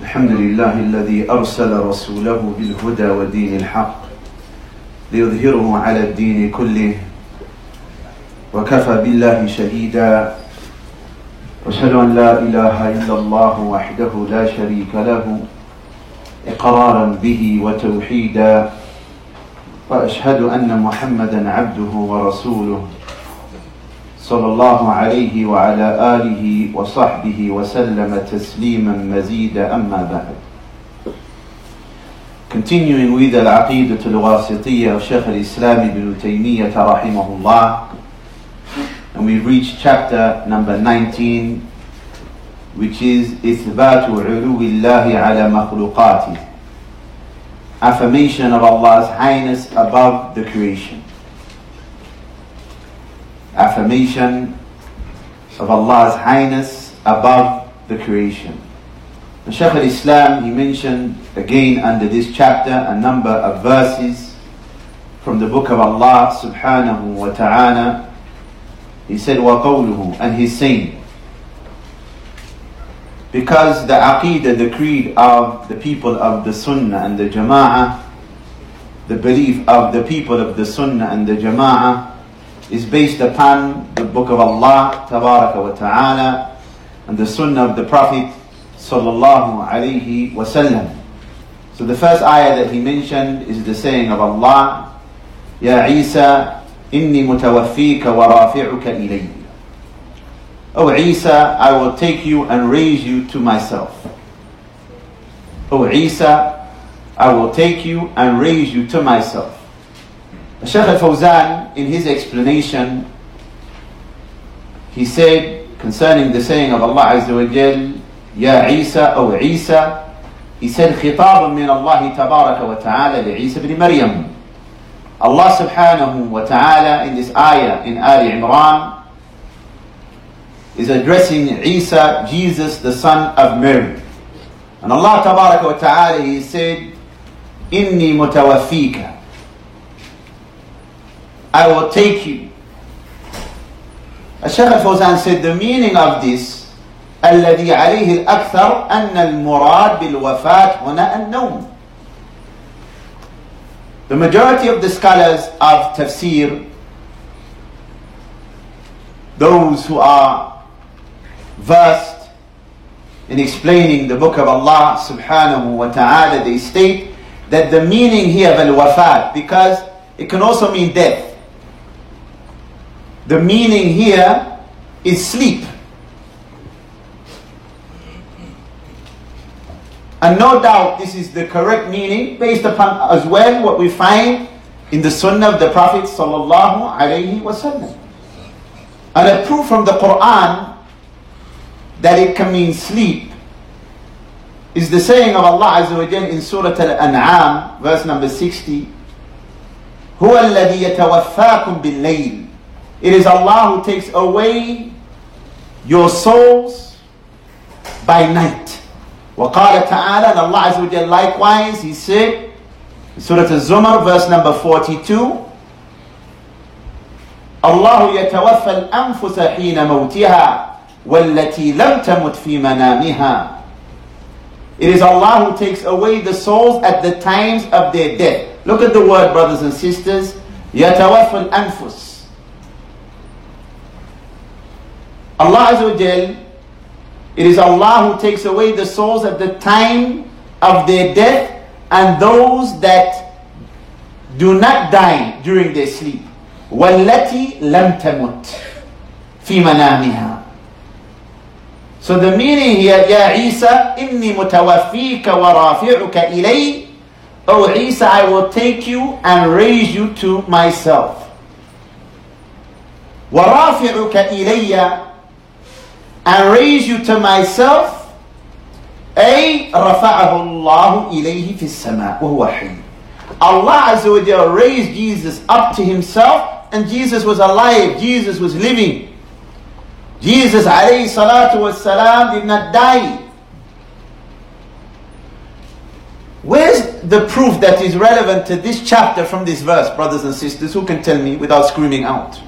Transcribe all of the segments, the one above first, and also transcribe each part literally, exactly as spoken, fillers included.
الحمد لله الذي أرسل رسوله بالهدى ودين الحق ليظهره على الدين كله وكفى بالله شهيدا وأشهد أن لا إله إلا الله وحده لا شريك له إقرارا به وتوحيدا وأشهد أن محمدا عبده ورسوله صلى الله عليه وعلى آله وصحبه وسلم تسليما مزيدا أما بعد. Continuing with Al-Aqidah Al-Wasitiyya of Shaykh Al-Islam Ibn Taymiyyah rahimahullah, and we've reached chapter number nineteen, which is إثبات علو الله على مخلوقاته, affirmation of Allah's highness above the creation. Affirmation of Allah's highness above the creation. The Shaykh al-Islam, he mentioned again under this chapter a number of verses from the book of Allah subhanahu wa ta'ala. He said, وَقَوْلُهُ, and he's saying, because the aqidah, the creed of the people of the Sunnah and the Jama'ah, the belief of the people of the Sunnah and the Jama'ah is based upon the book of Allah tabaraka wa ta'ala and the Sunnah of the Prophet sallallahu alayhi wa sallam. So the first ayah that he mentioned is the saying of Allah, Ya Isa, inni mutawaffika wa rafi'uka ilayya. O Isa, I will take you and raise you to myself. O Isa, I will take you and raise you to myself. Shaykh al-Fawzan, in his explanation, he said concerning the saying of Allah Azza wa Jal, Ya Isa, O Isa, he said, خطاب من الله تبارك وتعالى لعيسى بن مريم. Allah subhanahu wa ta'ala in this ayah in Ali Imran is addressing Isa, Jesus, the son of Mary. And Allah tabaraka wa ta'ala, he said, Inni mutawaffika, I will take you. Shaykh al-Fawzan said the meaning of this, الذي عليه الأكثر أن المراد بالوفاة هنا النوم. The majority of the scholars of tafsir, those who are versed in explaining the book of Allah subhanahu wa ta'ala, they state that the meaning here of al-wafat, because it can also mean death. The meaning here is sleep. And no doubt this is the correct meaning based upon as well what we find in the Sunnah of the Prophet sallallahu alaihi wasallam. And a proof from the Quran that it can mean sleep is the saying of Allah Azza wa Jalla in Surah Al-An'am, verse number sixty. هُوَ الَّذِي يَتَوَفَّاكُمْ بِاللَّيْلِ. It is Allah who takes away your souls by night. وَقَالَ تَعَالَى, and Allah Azza wa Jalla likewise, He said, in Surah Al-Zumar, verse number forty-two, اللَّهُ يَتَوَفَّى الْأَنفُسَ حِينَ مَوْتِهَا وَالَّتِي لَمْ تَمُتْ فِي مَنَامِهَا. It is Allah who takes away the souls at the times of their death. Look at the word, brothers and sisters. يَتَوَفَّى الْأَنفُسِ. Allah Azza wa Jal, it is Allah who takes away the souls at the time of their death, and those that do not die during their sleep. وَالَّتِي لَمْ تَمُتْ فِي مَنَامِهَا. So the meaning here, Ya Isa, inni mutawaffika wa rafi'uka ilay. O Isa, I will take you and raise you to myself. Wa rafi'uka ilayya, and raise you to myself. أي رفعه الله إليه في السماء وهو حي. Allah Azza wa Jalla raised Jesus up to Himself, and Jesus was alive, Jesus was living. Jesus alayhi salatu wassalam did not die. Where's the proof that is relevant to this chapter from this verse, brothers and sisters? Who can tell me without screaming out?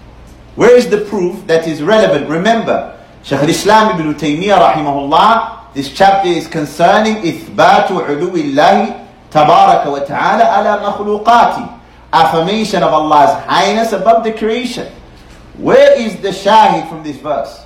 Where is the proof that is relevant? Remember, Shaykh al-Islam Ibn Taymiyyah rahimahullah this chapter is concerning إثبات علو الله تبارك وتعالى على مخلوقاته, affirmation of Allah's highness above the creation. Where is the shahid from this verse?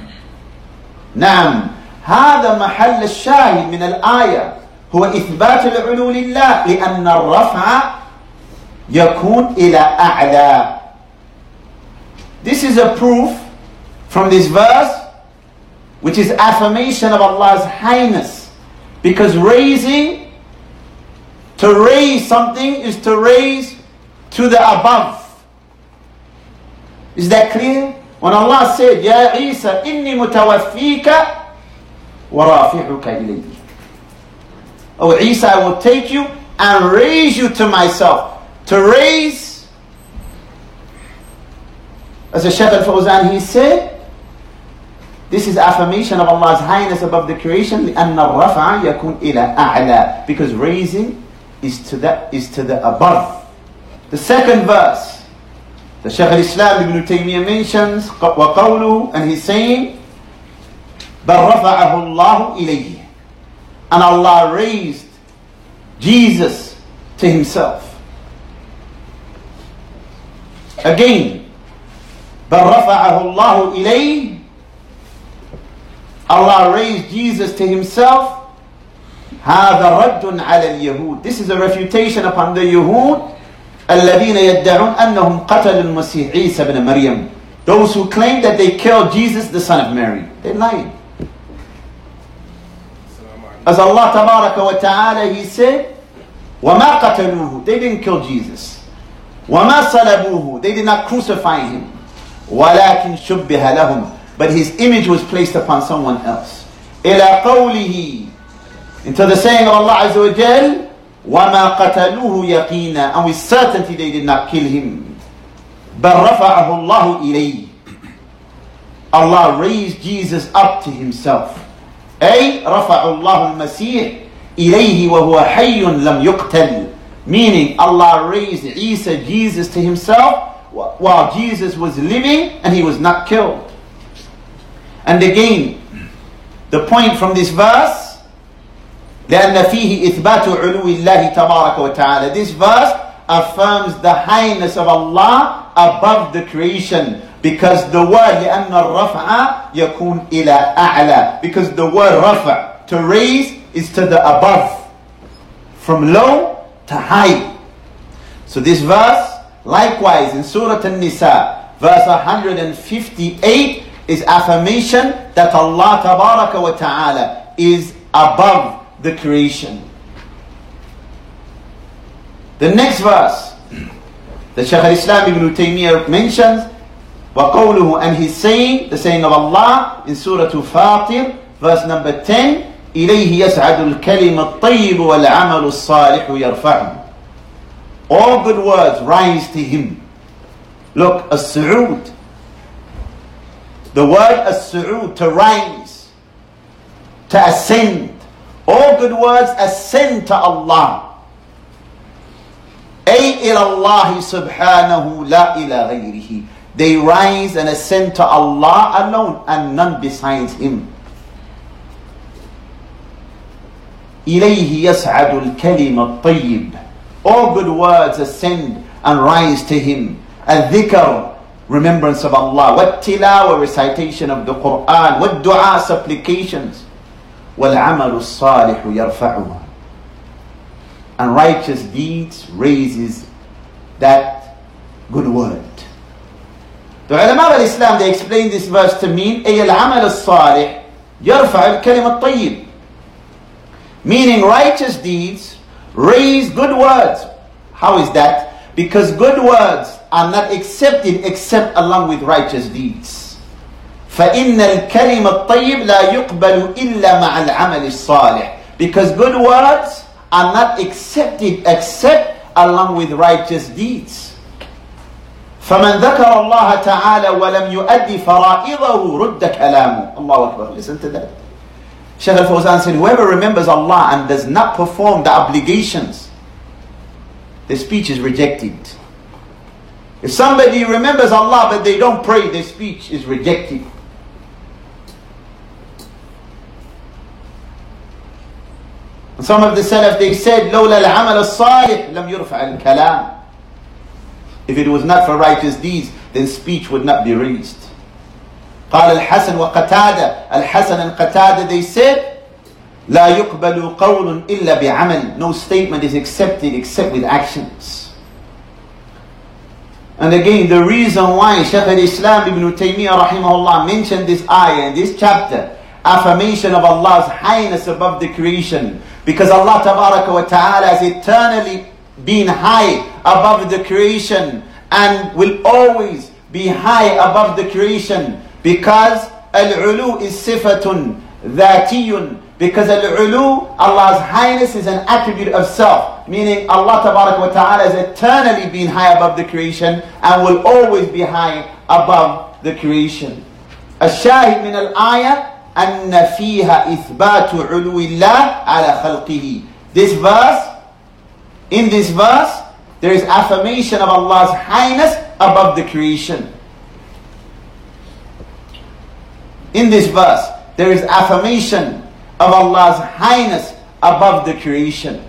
نعم, هذا محل الشاهد من الآية هو إثبات العلو لله لأن الرفع يكون إلى أعلى. This is a proof from this verse, which is affirmation of Allah's highness, because raising, to raise something is to raise to the above. Is that clear? When Allah said, Ya Isa, inni mutawaffika wa rafi'uka ilayhi. Oh Isa, I will take you and raise you to myself. To raise, as the Shaykh al-Fawzan, he said, this is affirmation of Allah's highness above the creation, لأن الرفع يكون إلى أعلى, because raising is to the, is to the above. The second verse, the Shaykh al-Islam Ibn Taymiyyah mentions, وقوله, and he's saying, بل رفعه الله إليه, and Allah raised Jesus to himself. Again, بل رفعه الله إليه, Allah raised Jesus to himself. هذا رد على اليهود. This is a refutation upon the Yahud الذين يدعون أنهم قتلوا المسيح عيسى بن مريم. Those who claim that they killed Jesus, the son of Mary. They lied. As Allah tabaraka wa ta'ala, he said, وَمَا قَتَلُوهُ, they didn't kill Jesus. وَمَا صَلَبُوهُ, they did not crucify him. وَلَكِنْ شُبِّهَ لَهُمْ, but his image was placed upon someone else. إِلَى قَوْلِهِ, into the saying of Allah Azza wa Jal, وَمَا قَتَلُوهُ يَقِينًا, and with certainty they did not kill him. بَلْ رَفَعَهُ اللَّهُ إِلَيْهِ, Allah raised Jesus up to himself. أي رفع الله المسيح إليه وهو حي لم يقتل, meaning Allah raised Isa, Jesus, to himself while Jesus was living and he was not killed. And again, the point from this verse, لأن فيه إثبات علو الله تبارك وتعالى, this verse affirms the highness of Allah above the creation, because the word لأن الرفع يكون إلى أعلى, because the word رفع, to raise, is to the above, from low to high. So this verse, likewise in Surah An-Nisa, verse one hundred fifty-eight, is affirmation that Allah Tabaraka wa Ta'ala is above the creation. The next verse, the Shaykh al-Islam Ibn Taymiyyah mentions, وَقَوْلُهُ, and he's saying, the saying of Allah in Surah Fatir, verse number ten, إِلَيْهِ يَسْعَدُ الْكَلِمَ الطَّيِّبُ وَالْعَمَلُ الصَّالِحُ يَرْفَعُهُ. All good words rise to him. Look, as-su'ud, the word as-su'ud, to rise, to ascend. All good words ascend to Allah. أي إلى الله سبحانه لا إلى غيره. They rise and ascend to Allah alone and none besides him. إليه يسعد الكلم الطيب. All good words ascend and rise to him. الذكر, remembrance of Allah. والتلاوة, recitation of the Quran. والدعاء, supplications. والعمل الصالح يرفعه. And righteous deeds raises that good word. The ulama al-Islam, they explain this verse to mean أي العمل الصالح يرفع الكلم الطيب, meaning righteous deeds raise good words. How is that? Because good words are not accepted except along with righteous deeds. فإن الكلم الطيب لا يقبل إلا مع العمل الصالح. Because good words are not accepted except along with righteous deeds. فمن ذكر الله تعالى ولم يؤدي فرائضه رد كلامه. الله أكبر. Listen to that. Shaykh al-Fawzan said, whoever remembers Allah and does not perform the obligations, the speech is rejected. If somebody remembers Allah but they don't pray, their speech is rejected. And some of the Salaf, they said, لولا العمل الصالح لم يرفع الكلام. If it was not for righteous deeds, then speech would not be raised. قال الحسن وقتادة, Al-Hasan and Qatada, they said, لا يقبل قول إلا بعمل. No statement is accepted except with actions. And again, the reason why Shaykh al-Islam Ibn Taymiyyah rahimahullah mentioned this ayah in this chapter, affirmation of Allah's highness above the creation, because Allah Tabaraka wa Ta'ala has eternally been high above the creation and will always be high above the creation, because al-ulu is sifatun dhatiyun, because al-ulu, Allah's highness, is an attribute of self, meaning Allah Tabaraka wa Ta'ala has eternally been high above the creation and will always be high above the creation. الشاهد من الآية أن فيها إثبات علو الله على خلقه. This verse, in this verse, there is affirmation of Allah's highness above the creation. In this verse, there is affirmation of Allah's highness above the creation.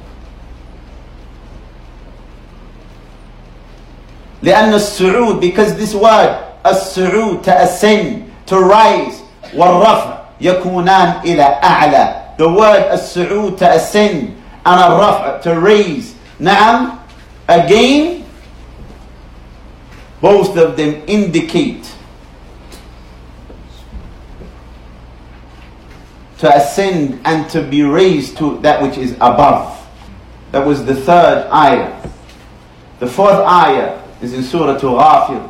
لأن السعود, because this word السعود, to ascend, to rise, والرفع يكونان إلى أعلى. The word السعود, to ascend, and الرفع, to raise. نعم, again, both of them indicate to ascend and to be raised to that which is above. That was the third ayah. The fourth ayah is in Surah Ghafir.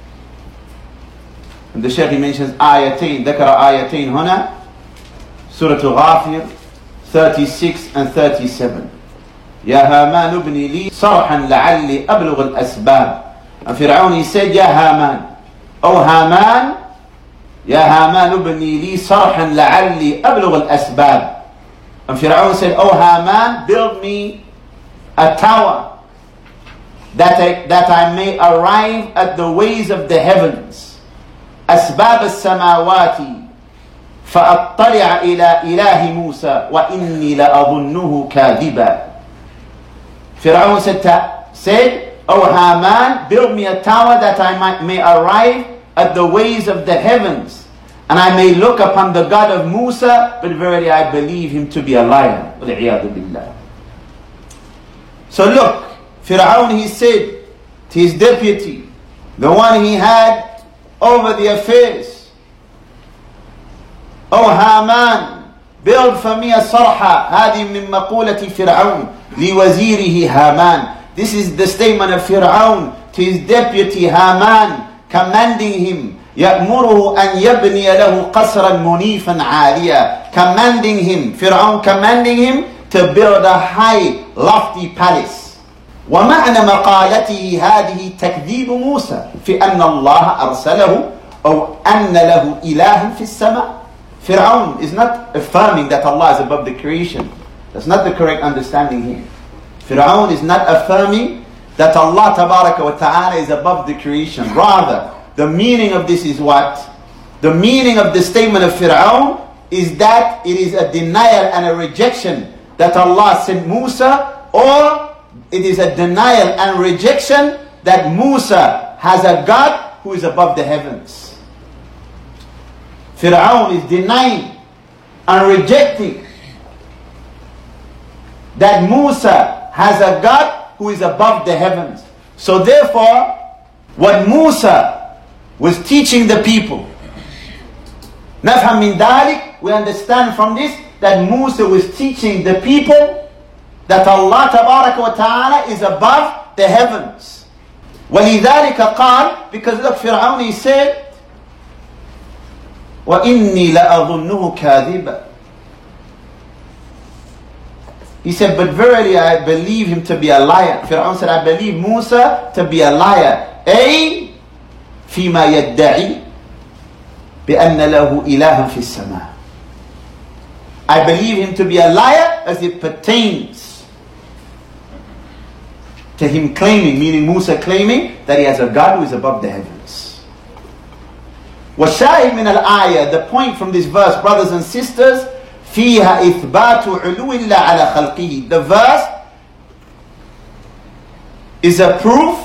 And the Shaykh mentions ayatain, ذكر ayatain هنا, Surah Ghafir thirty-six and thirty-seven. يا هامان ابني لي صرحا لعلي أبلغ الأسباب. And Fir'aun, he said, يا هامان, O Haman, يا هامان ابني لي صرحا لعلي أبلغ الأسباب. And Fir'aun said, O Haman, build me a tower that I, that I may arrive at the ways of the heavens. أسباب السماوات فأطلع إلى إله موسى وإني لأظنه كاذبا. Fir'aun said, said, O Haman, build me a tower that I might, may arrive at the ways of the heavens, and I may look upon the God of Musa, but verily I believe him to be a liar. So look, Fir'aun, he said to his deputy, the one he had over the affairs, O Haman, build for me a sarha. هذه من مقولة فرعون لوزيره هامان. This is the statement of Fir'aun to his deputy Haman, commanding him, يأمره أن يبني له قصرا منيفا عاليا, commanding him, Fir'aun commanding him to build a high, lofty palace. ومعنى مقالته هذه تكذيب موسى في أن الله أرسله أو أن له إله في السماء. Fir'aun is not affirming that Allah is above the creation. That's not the correct understanding here. Fir'aun is not affirming that Allah Tabaraka wa Ta'ala is above the creation. Rather, the meaning of this is what? The meaning of the statement of Fir'aun is that it is a denial and a rejection that Allah sent Musa, or it is a denial and rejection that Musa has a God who is above the heavens. Fir'aun is denying and rejecting that Musa has a God who is above the heavens. So therefore, what Musa was teaching the people, نفهم من ذلك, we understand from this that Musa was teaching the people that Allah Tabaraka wa Ta'ala is above the heavens. وَلِذَلِكَ قال, because look, Fir'aun, he said, وَإِنِّي لَأَظُنُّهُ كَاذِبًا. He said, but verily I believe him to be a liar. Fir'aun said, I believe Musa to be a liar. أي فيما يدعي بأن له إله في السماء. I believe him to be a liar as it pertains to him claiming, meaning Musa claiming that he has a God who is above the heavens. وَالشَّاهِدْ مِنَ الْآيَةِ, the point from this verse, brothers and sisters, فيها إثبات علو الله على خلقه. The verse is a proof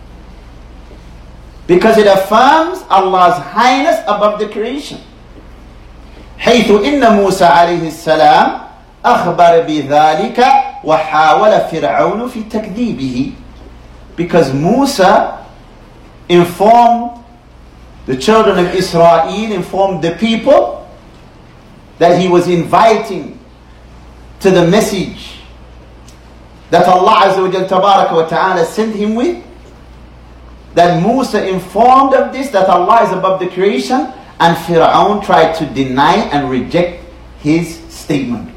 because it affirms Allah's highness above the creation. حيث إن موسى عليه السلام أخبر بذلك وحاول فرعون في تكذيبه. Because Musa informed the children of Israel, informed the people that he was inviting to the message that Allah Azza wa Jal Tabaraka wa Ta'ala sent him with. That Musa informed of this, that Allah is above the creation, and Fir'aun tried to deny and reject his statement.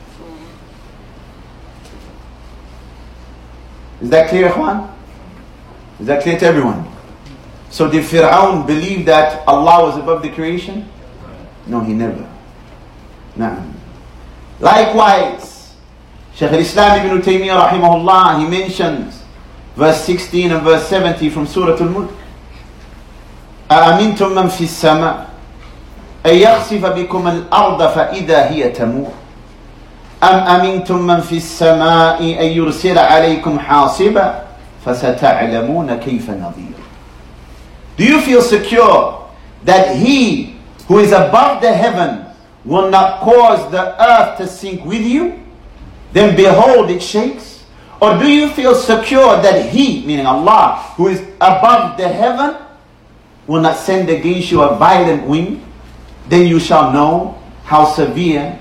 Is that clear, Ikhwan? Is that clear to everyone? So did Fir'aun believe that Allah was above the creation? No, he never. No. Likewise, Shaykh al-Islam ibn Taymiyyah rahimahullah, he mentions verse sixteen and verse seventy from Surah Al-Mulk. أَأَمِنْتُمْ مَنْ فِي السَّمَاءِ أَنْ يَخْسِفَ بِكُمُ الْأَرْضَ فَإِذَا هِيَ تَمُورُ أَمْ أَمِنْتُمْ مَنْ فِي السَّمَاءِ أَنْ يُرْسِلَ عَلَيْكُمْ حَاصِبًا فَسَتَعْلَمُونَ كَيْفَ نَظِيرٌ. Do you feel secure that He who is above the heaven will not cause the earth to sink with you? Then behold, it shakes. Or do you feel secure that He, meaning Allah, who is above the heaven, will not send against you a violent wind? Then you shall know how severe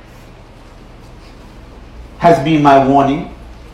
has been my warning.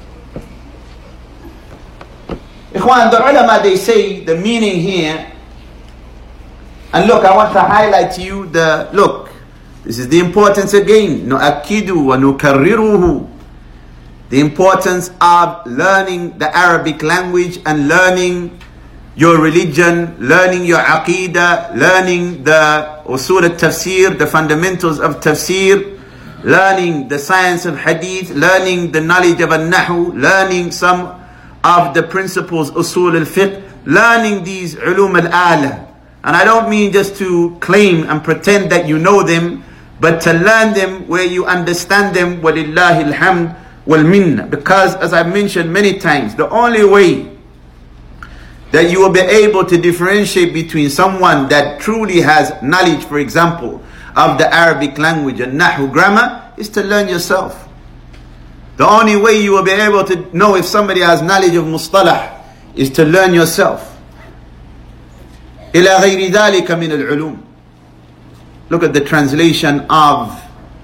Ikhwan, the ulama, they say the meaning here, and look, I want to highlight to you the, look, this is the importance again, نُؤَكِّدُ وَنُكَرِّرُهُ, the importance of learning the Arabic language and learning your religion, learning your aqidah, learning the usul al-tafsir, the fundamentals of tafsir, learning the science of hadith, learning the knowledge of al-nahu, learning some of the principles usul al-fiqh, learning these ulum al-ala. And I don't mean just to claim and pretend that you know them, but to learn them where you understand them, walillahi alhamd wal minna. Because as I mentioned many times, the only way that you will be able to differentiate between someone that truly has knowledge, for example, of the Arabic language and nahu grammar, is to learn yourself. The only way you will be able to know if somebody has knowledge of mustalah is to learn yourself. إلى غير ذلك من العلوم. Look at the translation of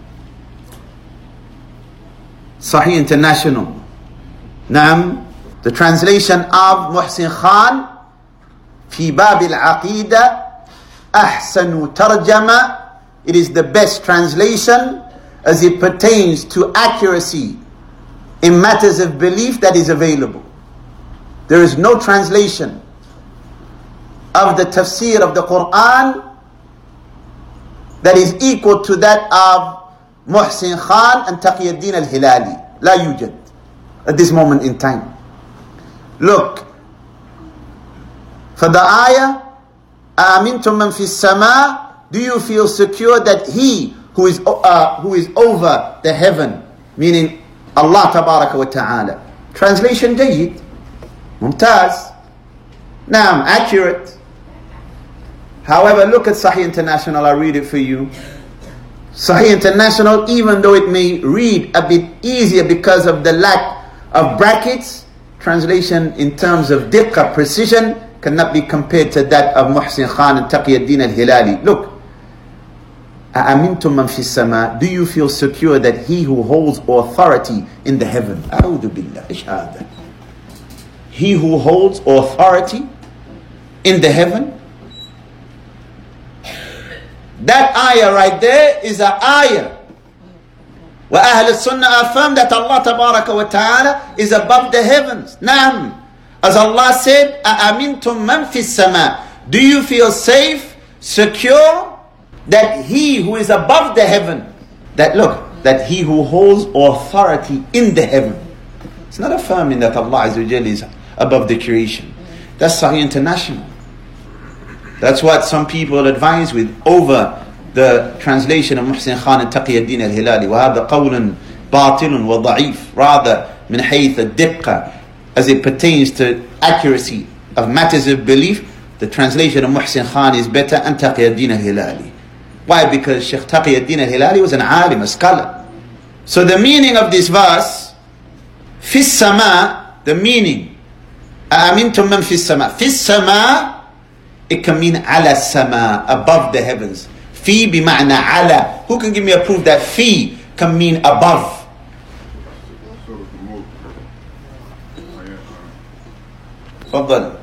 Sahih International. Naam, the translation of Muhsin Khan في باب العقيدة أحسن ترجمة. It is the best translation as it pertains to accuracy in matters of belief that is available. There is no translation of the tafsir of the Quran that is equal to that of Muhsin Khan and Taqiyuddin al-Hilali. La yujad at this moment in time. Look, for the ayah, أَأَمِنْتُمْ مَنْ فِي السَّمَاءِ, do you feel secure that He who is uh, who is over the heaven, meaning Allah Tabaraka wa Ta'ala. Translation jayyid, mumtaz, naam, accurate. However, look at Sahih International, I'll read it for you. Sahih International, even though it may read a bit easier because of the lack of brackets, translation in terms of diqqa, precision, cannot be compared to that of Muhsin Khan and Taqiyuddin al-Hilali. Look, أَأَمِنْتُمْ مَنْ فِي السَّمَاءِ, do you feel secure that He who holds authority in the heaven, أعوذ بالله, إيش هذا? He who holds authority in the heaven, that ayah right there is an ayah. Wa Ahl al-Sunnah affirm that Allah Tabaraka wa Ta'ala is above the heavens. Naam. As Allah said, أَأَمِنْتُمْ مَنْ فِي السَّمَاءِ, do you feel safe, secure that He who is above the heaven, that look, that He who holds authority in the heaven. It's not affirming that Allah Azza wa Jalla is above the creation. That's Sahih International. That's what some people advise with over the translation of Muhsin Khan and Taqi ad-Din al-Hilali. وَهَذَا قَوْلٌ بَاطِلٌ وَضَعِيفٌ. Rather, min hayth al-diqqa, as it pertains to accuracy of matters of belief, the translation of Muhsin Khan is better and Taqi ad-Din al-Hilali. Why? Because Shaykh Taqi ad-Din al-Hilali was an alim, a scholar. So the meaning of this verse, fi sama, the meaning, أَأَمِنْتُمْ مَنْ فِي السَّمَاءِ, fi sama, it can mean ala sama, above the heavens. Fi bima'na ala. Who can give me a proof that fi can mean above? تفضل.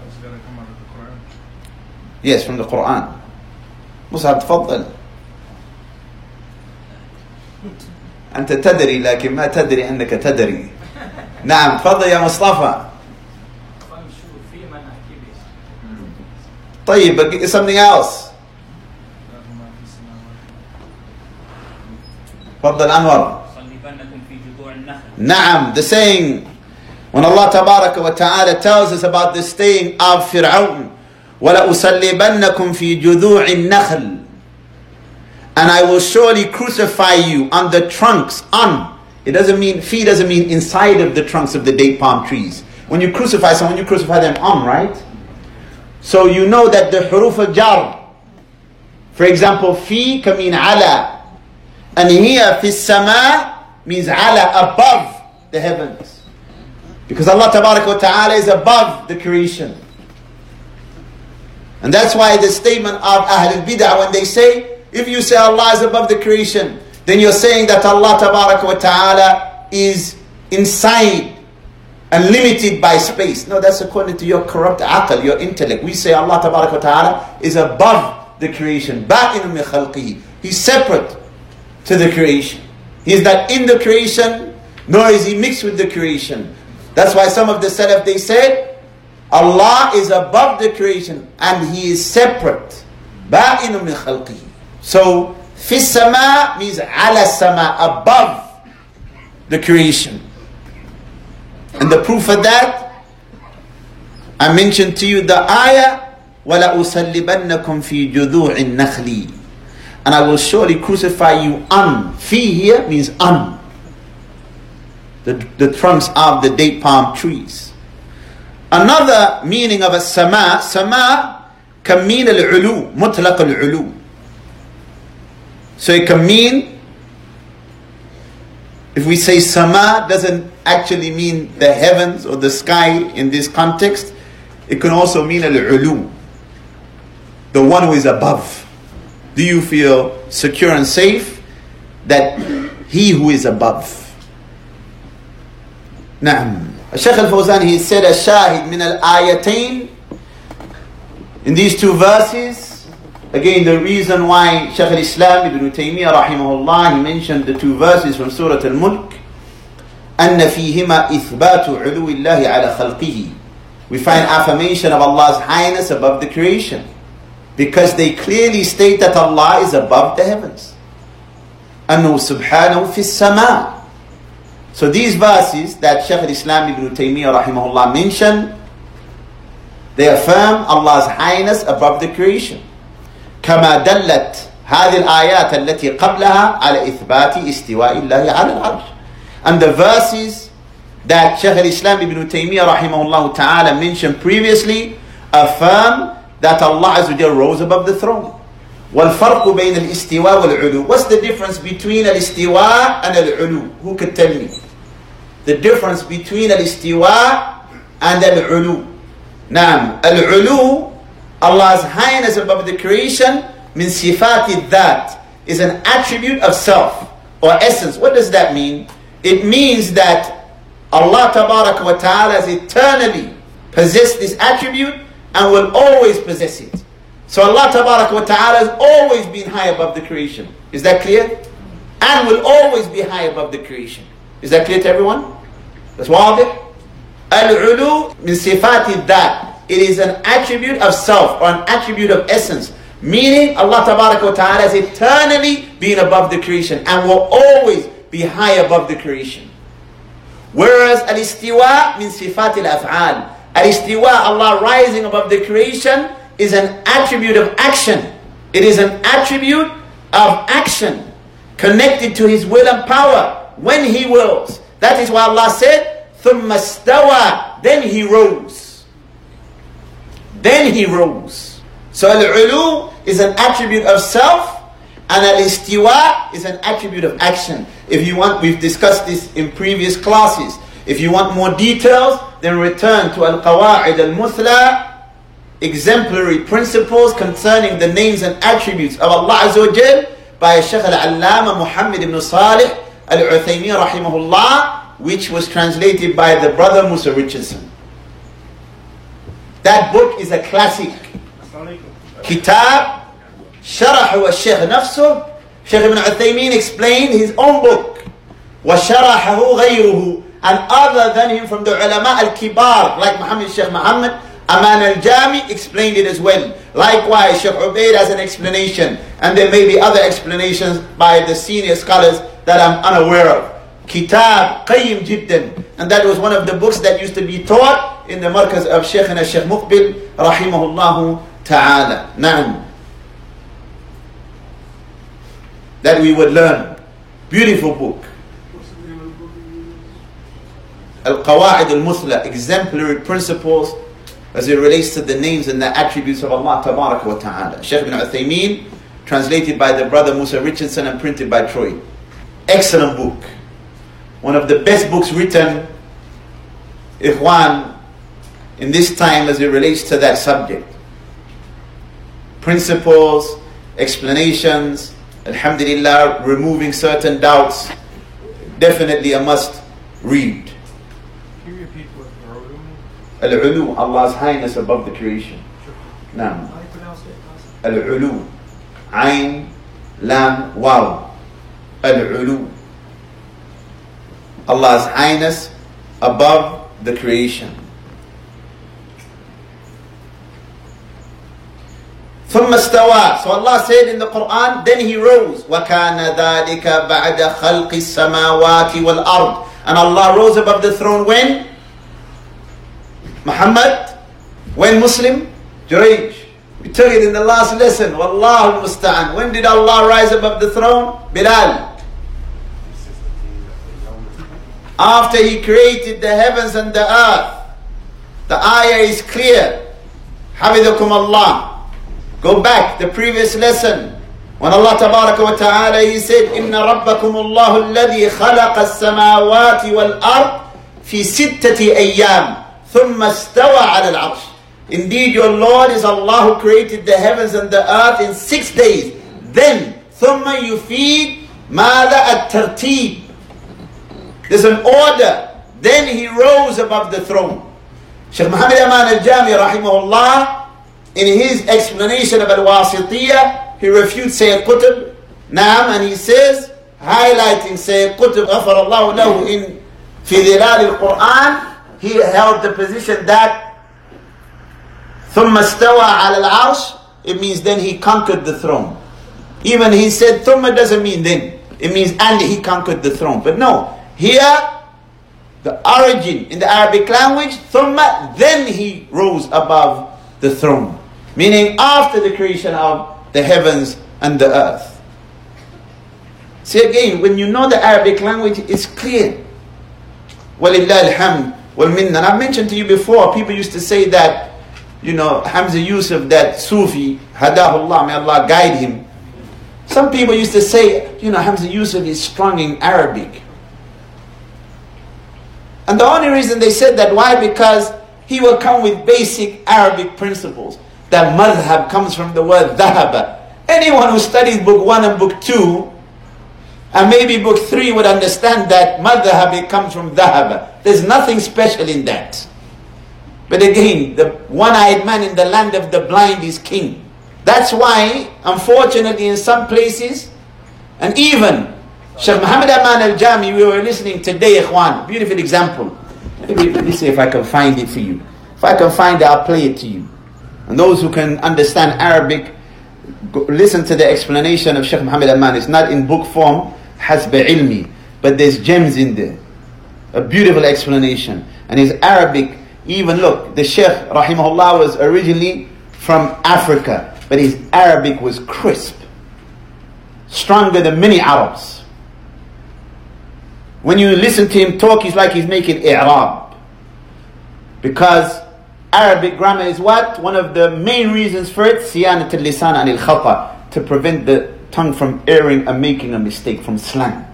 Yes, from the Quran. مصعب تفضل. أنت تدري لكن ما تدري أنك تدري. نعم تفضل يا مصطفى. طيب something else. تفضل أنور. نعم, the saying when Allah Tabaraka wa Ta'ala tells us about the staying of Fir'aun, وَلَأُصَلِّبَنَّكُمْ فِي جُذُوعِ النَّخْلِ, and I will surely crucify you on the trunks, on. It doesn't mean, fi doesn't mean inside of the trunks of the date palm trees. When you crucify someone, you crucify them on, right? So you know that the huruf al-jar, for example, fi can mean ala, and here fi sama means ala, above the heavens. Because Allah Tabaraka wa Ta'ala is above the creation. And that's why the statement of Ahl al-Bid'ah, when they say, if you say Allah is above the creation, then you're saying that Allah Tabaraka wa Ta'ala is inside and limited by space. No, that's according to your corrupt aql, your intellect. We say Allah Tabaraka wa Ta'ala is above the creation. Ba'inun min khalqihi. He's separate to the creation. He is not in the creation, nor is he mixed with the creation. That's why some of the Salaf, they said, Allah is above the creation and He is separate. Ba'inu min khalqihi. So, fi sama means ala sama, above the creation. And the proof of that, I mentioned to you the ayah, وَلَا أُسَلِّبَنَّكُمْ فِي جُذُوعِ النَّخْلِ, and I will surely crucify you on. Fi here means on the, the trunks of the date palm trees. Another meaning of a sama, sama can mean al-ulu, mutlaq al-ulu. So it can mean, if we say sama doesn't actually mean the heavens or the sky in this context, it can also mean al-ulu, the one who is above. Do you feel secure and safe that he who is above? نعم. Shaykh al-Fawzan, he said, الشاهد من الآيتين, in these two verses, again the reason why Shaykh al-Islam Ibn Taymiyyah rahimahullah, he mentioned the two verses from Surah Al-Mulk, أن فيهما إثبات علو الله على خلقه. We find affirmation of Allah's highness above the creation, because they clearly state that Allah is above the heavens. أنه سبحانه في السماء. So these verses that Shaykh al-Islam Ibn Taymiyyah rahimahullah mentioned, they affirm Allah's highness above the creation. كما دلت هذه الآيات التي قبلها على إثبات استواء الله على العرش. And the verses that Shaykh al-Islam Ibn Taymiyyah rahimahullah ta'ala mentioned previously affirm that Allah Azza wa Jalla rose above the throne. وَالْفَرْقُ بَيْنَ الْإِسْتِوَاءِ وَالْعُلُوِ. What's the difference between al-istiwa and al-ulu? Who could tell me? The difference between al-istiwa and al-ulu. Naam, al-ulu, Allah's highness above the creation, min sifati that, is an attribute of self or essence. What does that mean? It means that Allah Tabaraka wa Ta'ala has eternally possessed this attribute and will always possess it. So Allah Tabaraka wa Ta'ala has always been high above the creation. Is that clear? And will always be high above the creation. Is that clear to everyone? That's واضح? Al-ulu min sifati that. It is an attribute of self or an attribute of essence. Meaning Allah Tabaraka wa Ta'ala has eternally been above the creation and will always be high above the creation. Whereas al-istiwa min sifati al-af'al. Al-istiwa, Allah rising above the creation, is an attribute of action. It is an attribute of action connected to His will and power when He wills. That is why Allah said, ثُمَّ اسْتَوَى, then He rose. Then He rose. So al-ulu is an attribute of self, and al-istiwa is an attribute of action. If you want, we've discussed this in previous classes. If you want more details, then return to al-qawa'id al-muthla, exemplary principles concerning the names and attributes of Allah Azza wa Jal, by Shaykh al-Allama Muhammad ibn Salih al-Uthaymin rahimahullah, which was translated by the brother Musa Richardson. That book is a classic. Kitab Sharahu al-Shaykh nafsuh. Shaykh ibn Uthaymin explained his own book. وَشَرَحَهُ غَيْرُهُ, and other than him from the ulama al-kibar, like Muhammad Shaykh Muhammad Aman al-Jami explained it as well. Likewise, Shaykh Ubaid has an explanation, and there may be other explanations by the senior scholars that I'm unaware of. Kitab Qayyim Jiddan, and that was one of the books that used to be taught in the markaz of Shaykhina Shaykh Muqbil rahimahullahu ta'ala. Na'am. That we would learn. Beautiful book. Al-Qawa'id al-Muthla, exemplary principles as it relates to the names and the attributes of Allah Tabaraka wa Ta'ala. Shaykh ibn Uthaymin, translated by the brother Musa Richardson and printed by Troy. Excellent book. One of the best books written, Ikhwan, in this time as it relates to that subject. Principles, explanations, alhamdulillah, removing certain doubts. Definitely a must read. Al-ulu, Allah's highness above the creation. Naam. How do you pronounce it? Al-ulu. Ain, lam, waw. Al-ulu. Allah's highness above the creation. ثُمَّ اسْتَوَى. So Allah said in the Quran, then He rose. وَكَانَ ذَلِكَ بَعْدَ خَلْقِ السَّمَاوَاتِ وَالْأَرْضِ. And Allah rose above the throne when? Muhammad? When Muslim? Jurayj. We took it in the last lesson. Wallahu musta'an. When did Allah rise above the throne? Bilal. After He created the heavens and the earth. The ayah is clear. Hafidakum Allah. Go back, the previous lesson. When Allah Tabaraka wa Ta'ala, He said, إِنَّ رَبَّكُمُ اللَّهُ الَّذِي خَلَقَ السَّمَاوَاتِ وَالْأَرْضِ فِي سِتَّةِ أَيَّامٍ ثُمَّ اسْتَوَى عَلَى الْعَرْشِ. Indeed, your Lord is Allah who created the heavens and the earth in six days. Then, ثُمَّ يُفِيدْ مَاذَا التَّرْتِيبِ. There's an order. Then He rose above the throne. Shaykh Muhammad Aman al-Jami rahimahullah, in his explanation of al-Wasitiyah, he refutes Sayyid Qutb. Naam, and he says, highlighting Sayyid Qutb, غفر الله له, in في ظلال القرآن, he held the position that ثُمَّ اسْتَوَى عَلَى الْعَرْشِ, it means then He conquered the throne. Even he said ثُمَّ doesn't mean then. It means and He conquered the throne. But no, here, the origin in the Arabic language, ثُمَّ, then He rose above the throne. Meaning after the creation of the heavens and the earth. See again, when you know the Arabic language, it's clear. وَلِلَّهِ الْحَمْدِ وَالْمِنَّةِ. And I've mentioned to you before, people used to say that, you know, Hamza Yusuf, that Sufi, Hadahullah, may Allah guide him. Some people used to say, you know, Hamza Yusuf is strong in Arabic. And the only reason they said that, why? Because he will come with basic Arabic principles. That madhab comes from the word dhahaba. Anyone who studies book one and book two, and maybe book three, would understand that madhab, it comes from dhahaba. There's nothing special in that. But again, the one-eyed man in the land of the blind is king. That's why, unfortunately, in some places, and even Shaykh Muhammad Aman al-Jami, we were listening today, Ikhwan, beautiful example. Let me, let me see if I can find it for you. If I can find it, I'll play it to you. And those who can understand Arabic, go, listen to the explanation of Shaykh Muhammad Aman. It's not in book form, hasba ilmi, but there's gems in there. A beautiful explanation. And his Arabic, even look, the Shaykh rahimahullah was originally from Africa, but his Arabic was crisp. stronger than many Arabs. When you listen to him talk, he's like he's making i'rab. Because Arabic grammar is what? One of the main reasons for it, siyanat al-lisan an al-khata, to prevent the tongue from erring and making a mistake, from slang.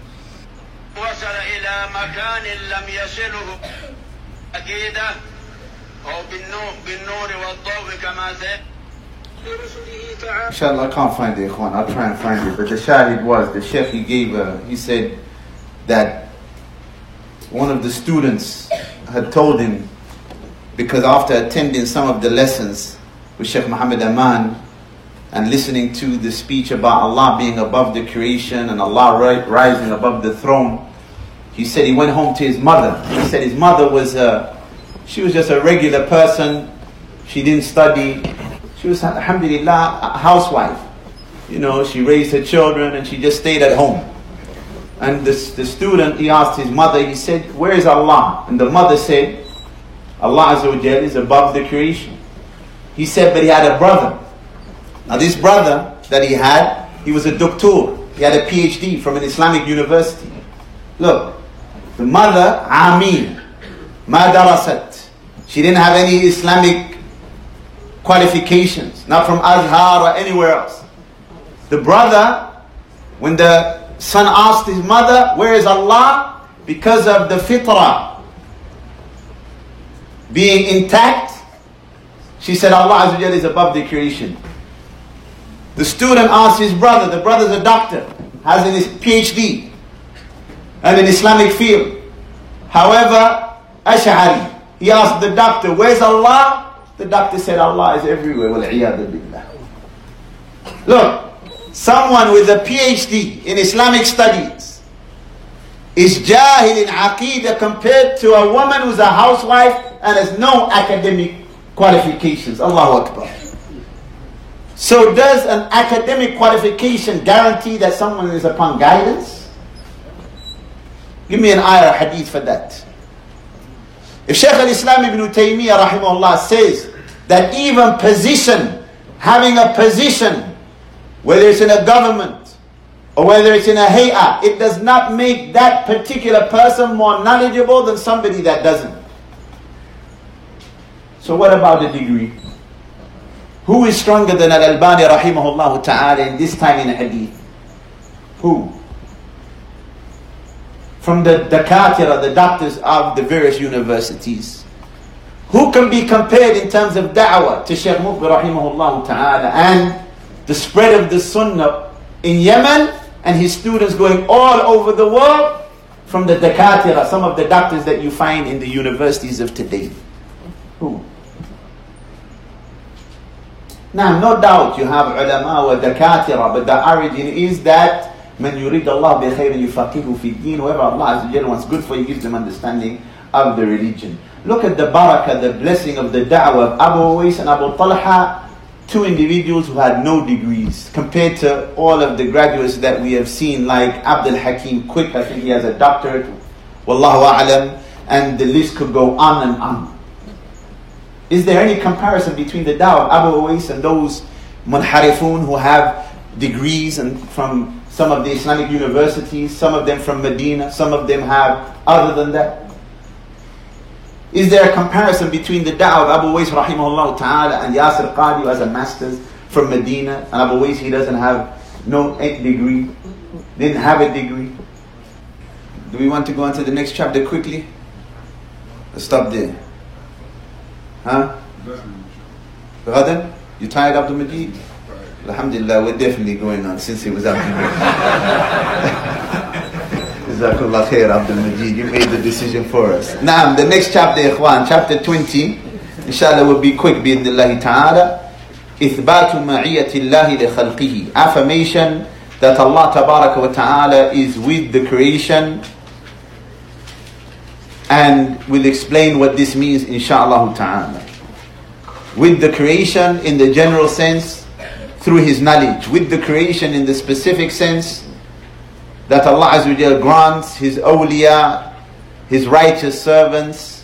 Inshallah, I can't find the ikhwan. I'll try and find it. But the shahid was, the sheikh he gave, uh, he said that one of the students had told him, because after attending some of the lessons with Sheikh Muhammad Aman and listening to the speech about Allah being above the creation and Allah ri- rising above the throne, he said he went home to his mother. He said his mother was a, she was just a regular person. She didn't study. She was, alhamdulillah, a housewife. You know, she raised her children and she just stayed at home. And this, the student, he asked his mother, he said, where is Allah? And the mother said, Allah Azza wa Jal is above the creation. He said, but he had a brother. Now this brother that he had, he was a doctor. He had a P H D from an Islamic university. Look, the mother, Ameen, ma darasat. She didn't have any Islamic qualifications, not from Azhar or anywhere else. The brother, when the son asked his mother, where is Allah? Because of the fitrah being intact, she said Allah Azza wa Jalla is above the creation. The student asked his brother, the brother's a doctor, has a P H D and an Islamic field. However, Ash'ari, he asked the doctor, where's Allah? The doctor said Allah is everywhere. Wal-iyadu billah. Look, someone with a P H D in Islamic studies is jahil in aqeedah compared to a woman who's a housewife and has no academic qualifications. Allahu Akbar. So does an academic qualification guarantee that someone is upon guidance? Give me an ayah or hadith for that. If Shaykh al-Islam ibn Taymiyyah rahimahullah says that even position, having a position, whether it's in a government or whether it's in a hay'ah, it does not make that particular person more knowledgeable than somebody that doesn't. So what about the degree? Who is stronger than Al-Albani rahimahullah ta'ala in this time in hadith? Who? From the dakatira, the doctors of the various universities. Who can be compared in terms of da'wah to Shaykh Muqbil rahimahullah ta'ala and the spread of the sunnah in Yemen and his students going all over the world from the dakatira, some of the doctors that you find in the universities of today? Who? Now, no doubt you have ulama wa dakatira, but the origin is that man yurid Allah bi khayrin yufaqihu fi din, whoever Allah Azza wa Jalla wants good for, He gives them understanding of the religion. Look at the barakah, the blessing of the da'wah of Abu Uwais and Abu Talha, two individuals who had no degrees, compared to all of the graduates that we have seen, like Abdul Hakim Quick, I think he has a doctorate, wallahu a'lam, and the list could go on and on. Is there any comparison between the da'wah of Abu Uwais and those munharifun who have degrees and from some of the Islamic universities, some of them from Medina, some of them have other than that? Is there a comparison between the da'wah of Abu Uwais rahimahullah ta'ala and Yasir Qadi, who has a master's from Medina, and Abu Uwais, he doesn't have no degree, didn't have a degree? Do we want to go on to the next chapter quickly? Let's stop there. Huh? Ghadan? You tired, Abdul Majid? Alhamdulillah, we're definitely going on since he was Abdul Majid. Jazakallah khair, Abdul Majid. You made the decision for us. Now, the next chapter, Ikhwan, chapter twenty, inshallah will be quick, bi'idhnillahi ta'ala. إثبات معية الله لخلقه. Affirmation that Allah tabaraka wa ta'ala is with the creation. And we'll explain what this means, inshallah ta'ala. With the creation in the general sense, through His knowledge. With the creation in the specific sense, that Allah Azza wa Jalla grants His awliya, His righteous servants,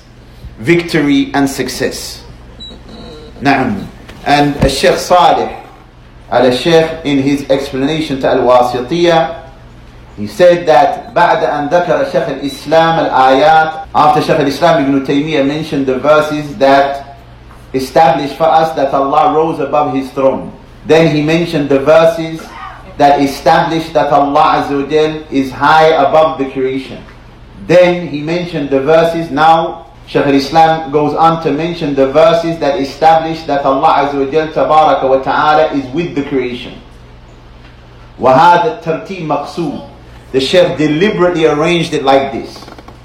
victory and success. Na'am. And Shaykh Salih al-Shaykh in his explanation to Al-Wasitiyah, he said that بعد أن ذكر شيخ الإسلام الآيات, after Shaykh al-Islam Ibn Taymiyyah mentioned the verses that establish for us that Allah rose above His throne, then he mentioned the verses that establish that Allah Azza wa Jal is high above the creation. Then he mentioned the verses. Now Shaykh al-Islam goes on to mention the verses that establish that Allah Azza wa Jal Tabaraka wa Ta'ala is with the creation. وَهَذَا التَّرْتِيبُ مَقْصُودٌ. The Shaykh deliberately arranged it like this.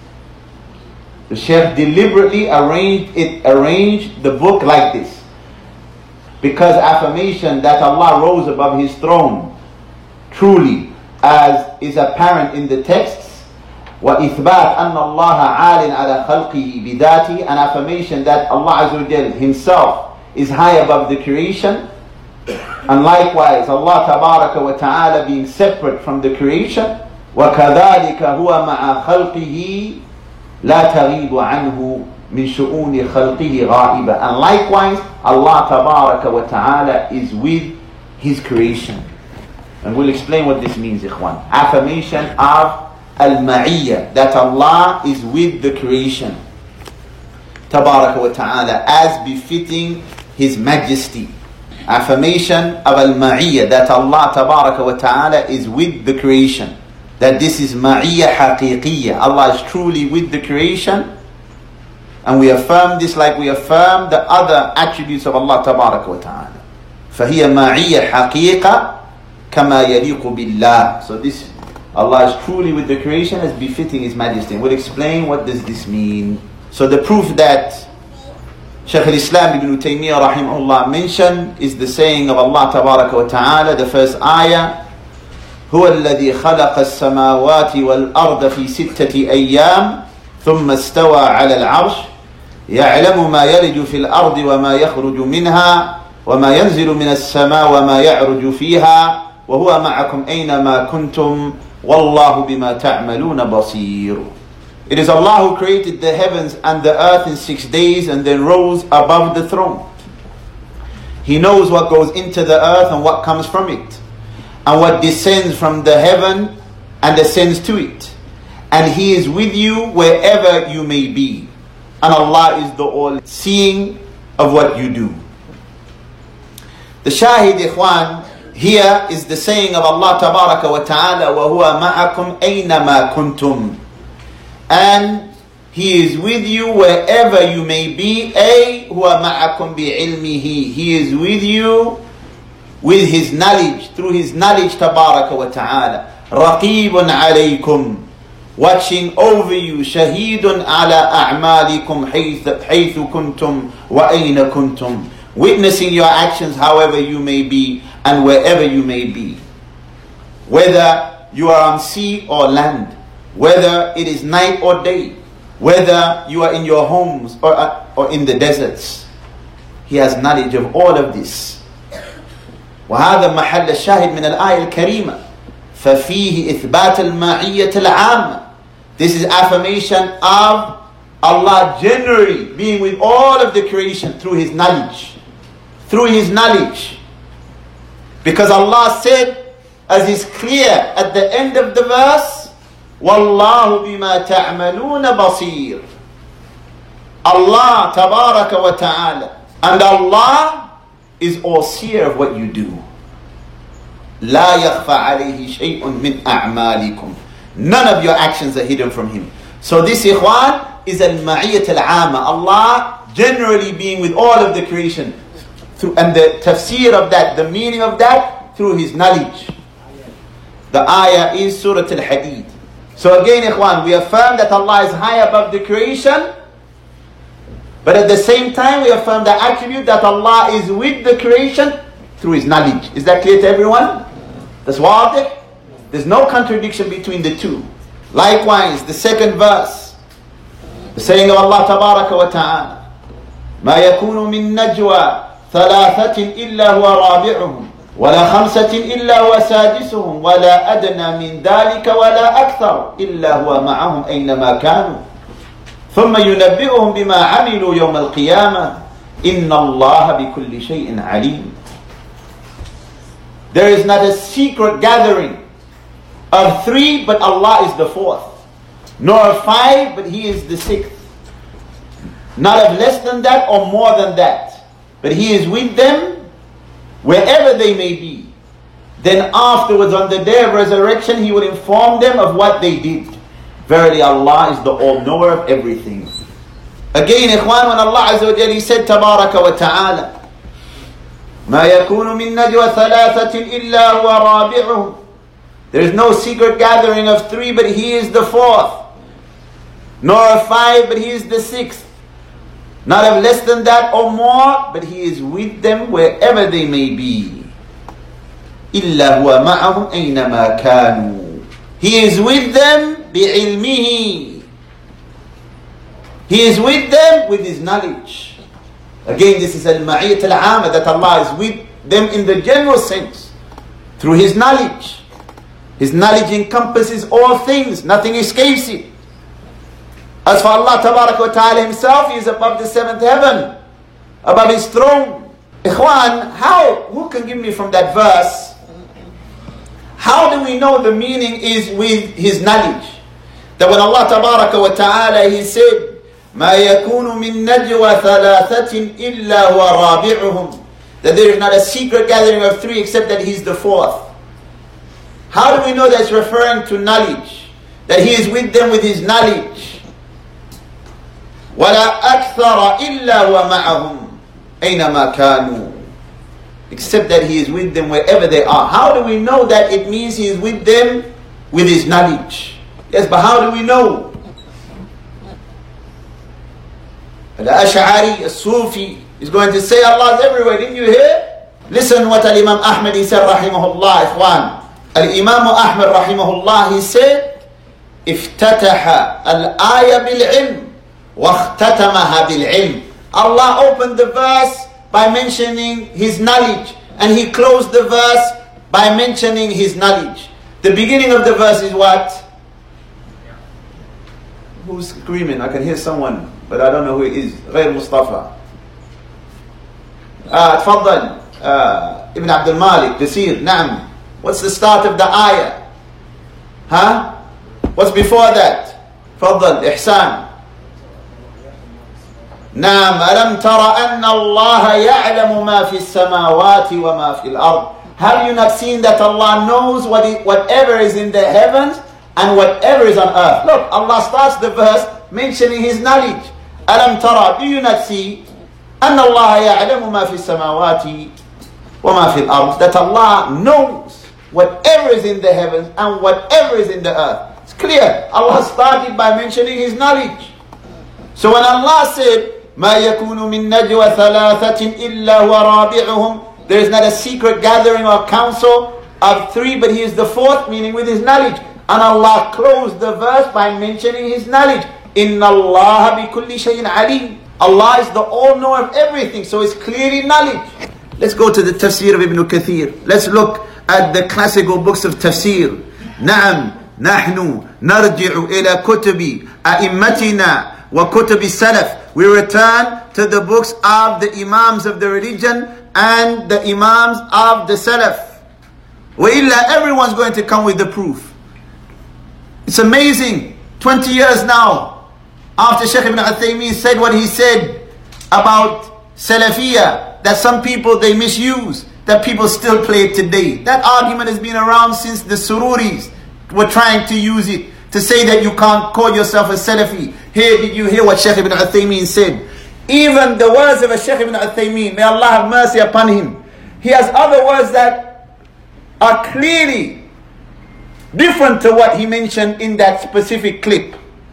The Shaykh deliberately arranged it, arranged the book like this, because affirmation that Allah rose above His throne truly, as is apparent in the texts, وَإِثْبَاتَ أَنَّ اللَّهَ عَالٍ عَلَى خَلْقِهِ بِذَاتِهِ, an affirmation that Allah Azza wa Jal Himself is high above the creation, and likewise Allah Tabaraka wa Ta'ala being separate from the creation. وَكَذَلِكَ هُوَ مَعَ خَلْقِهِ لَا تَغِيبُ عَنْهُ مِنْ شُؤُونِ خَلْقِهِ غَائِبًا. And likewise Allah Tabaraka wa Ta'ala is with His creation. And we'll explain what this means, ikhwan. Affirmation of al-ma'iyyah, that Allah is with the creation, Tabaraka wa Ta'ala, as befitting His majesty. Affirmation of al-ma'iyyah, that Allah Tabaraka wa Ta'ala is with the creation. That this is ma'iyyah haqiqiyyah. Allah is truly with the creation. And we affirm this like we affirm the other attributes of Allah Tabaraka wa Ta'ala. فَهِيَ مَعِيَّةٌ حَقِيقَةٌ كَمَا يَلِيقُ بِاللَّهِ. So this, Allah is truly with the creation as befitting His majesty. And we'll explain what does this mean. So the proof that Shaykh al-Islam Ibn Taymiyyah rahimahullah mentioned is the saying of Allah Tabaraka wa Ta'ala, the first ayah, هو الذي خلق السماوات والأرض في ستة أيام ثم استوى على العرش يعلم ما يلج في الأرض وما يخرج منها وما ينزل من السماء وما يعرج فيها وهو معكم أينما كنتم والله بما تعملون بصير. It is Allah who created the heavens and the earth in six days and then rose above the throne. He knows what goes into the earth and what comes from it, and what descends from the heaven and ascends to it. And He is with you wherever you may be. And Allah is the all-seeing of what you do. The shahid, ikhwan, here is the saying of Allah Tabaraka wa Ta'ala, وَهُوَ مَعَكُمْ أَيْنَمَا كُنْتُمْ. And He is with you wherever you may be. أي هُوَ مَعَكُمْ بِعِلْمِهِ. He is with you with His knowledge, through His knowledge Tabaraka wa Ta'ala. رَقِيبٌ عَلَيْكُمْ, watching over you. شَهِيدٌ عَلَى أَعْمَالِكُمْ حَيْثُ كُنْتُمْ وَأَيْنَ كُنْتُمْ, witnessing your actions however you may be and wherever you may be. Whether you are on sea or land, whether it is night or day, whether you are in your homes or, uh, or in the deserts. He has knowledge of all of this. وهذا محل الشاهد من الآية الكريمة ففيه إثبات المعية العامة. This is affirmation of Allah generally being with all of the creation through His knowledge. Through His knowledge. Because Allah said, as is clear at the end of the verse, وَاللَّهُ بِمَا تَعْمَلُونَ بَصِيرٌ. Allah Tabaraka wa Ta'ala, and Allah is all-seer of what you do. لا يخفى عليه شيء من أعمالكم. None of your actions are hidden from Him. So this, ikhwan, is al-ma'iyyat al-'amma. Allah generally being with all of the creation. Through, and the tafsir of that, the meaning of that, through His knowledge. The ayah is Surah Al-Hadid. So again, ikhwan, we affirm that Allah is high above the creation, but at the same time we affirm the attribute that Allah is with the creation through His knowledge. Is that clear to everyone? That's wadih? There's no contradiction between the two. Likewise, the second verse, the saying of Allah Tabaraka wa Ta'ala, ما يكون من نجوى ثلاثة إلا هو رابعهم ولا خمسة إلا هو سادسهم ولا أدنى من ذلك ولا أكثر إلا هو معهم أينما كانوا ثم ينبئهم بما عملوا يوم القيامة إن الله بكل شيء عليم. There is not a secret gathering of three, but Allah is the fourth. Nor of five, but He is the sixth. Not of less than that or more than that, but He is with them wherever they may be. Then afterwards, on the day of resurrection, He will inform them of what they did. Verily, Allah is the all-knower of everything. Again, ikhwan, when Allah Azza wa Jalla, He said, Tabaraka wa Ta'ala, ما يكون من نجوى ثلاثة إلا هو رابعهم. There is no secret gathering of three, but He is the fourth. Nor of five, but He is the sixth. Not of less than that or more, but He is with them wherever they may be. إلا هو معهم أينما كانوا. He is with them بعلمه. He is with them with His knowledge. Again, this is al-ma'iyyat al-'amma, that Allah is with them in the general sense, through His knowledge. His knowledge encompasses all things, nothing escapes it. As for Allah Tabaraka wa Ta'ala Himself, He is above the seventh heaven, above His throne. Ikhwan, how, who can give me from that verse, how do we know the meaning is with His knowledge? That when Allah Tabaraka wa Ta'ala, He said, ما يكون من نجوى ثلاثة إلا هو رابعهم, that there is not a secret gathering of three except that He's the fourth. How do we know that's referring to knowledge? That He is with them with His knowledge. ولا أكثر إلا هو معهم أينما كانوا, except that He is with them wherever they are. How do we know that it means He is with them with His knowledge? Yes, but how do we know? Al-Ash'ari, Al-Sufi is going to say Allah is everywhere. Didn't you hear? Listen what Al-Imam Ahmad, he said, rahimahullah, ikhwan. Al-Imam Ahmad, rahimahullah, he said, افتتح الآية بالعلم واختتمها بالعلم. Allah opened the verse by mentioning His knowledge, and He closed the verse by mentioning His knowledge. The beginning of the verse is what? Who's screaming? I can hear someone, but I don't know who it is. غير مصطفى. Ah, تفضل. Uh, Ibn Abdul Malik, Jasir, نعم. What's the start of the ayah? Huh? What's before that? تفضل, إحسان. نعم. ألم تر أن الله يعلم ما في السماوات وما في الأرض. Have you not seen that Allah knows what it, whatever is in the heavens and whatever is on earth? Look, Allah starts the verse mentioning His knowledge. ألم ترى, do you not see أن الله يعلم ما في السماوات وما في الأرض, that Allah knows whatever is in the heavens and whatever is in the earth? It's clear. Allah started by mentioning His knowledge. So when Allah said ما يكون من نجوى ثلاثة إلا هو رابعهم, there is not a secret gathering or council of three, but He is the fourth, meaning with His knowledge. And Allah closed the verse by mentioning His knowledge. إِنَّ اللَّهَ بِكُلِّ شَيْءٍ عَلِيمٍ. Allah is the all-knower of everything, so it's clearly knowledge. Let's go to the tafsir of Ibn Kathir. Let's look at the classical books of tafsir. نعم نحن نرجع إلى كتب أئمتنا وكتب السلف. We return to the books of the Imams of the religion and the Imams of the Salaf. وإلا, everyone's going to come with the proof. It's amazing. twenty years now after Shaykh Ibn Uthaymeen said what he said about Salafiyah, that some people they misuse, that people still play it today. That argument has been around since the Sururis were trying to use it to say that you can't call yourself a Salafi. Here, did you hear what Shaykh Ibn Uthaymeen said? Even the words of a Shaykh Ibn Uthaymeen, may Allah have mercy upon him, he has other words that are clearly different to what he mentioned in that specific clip.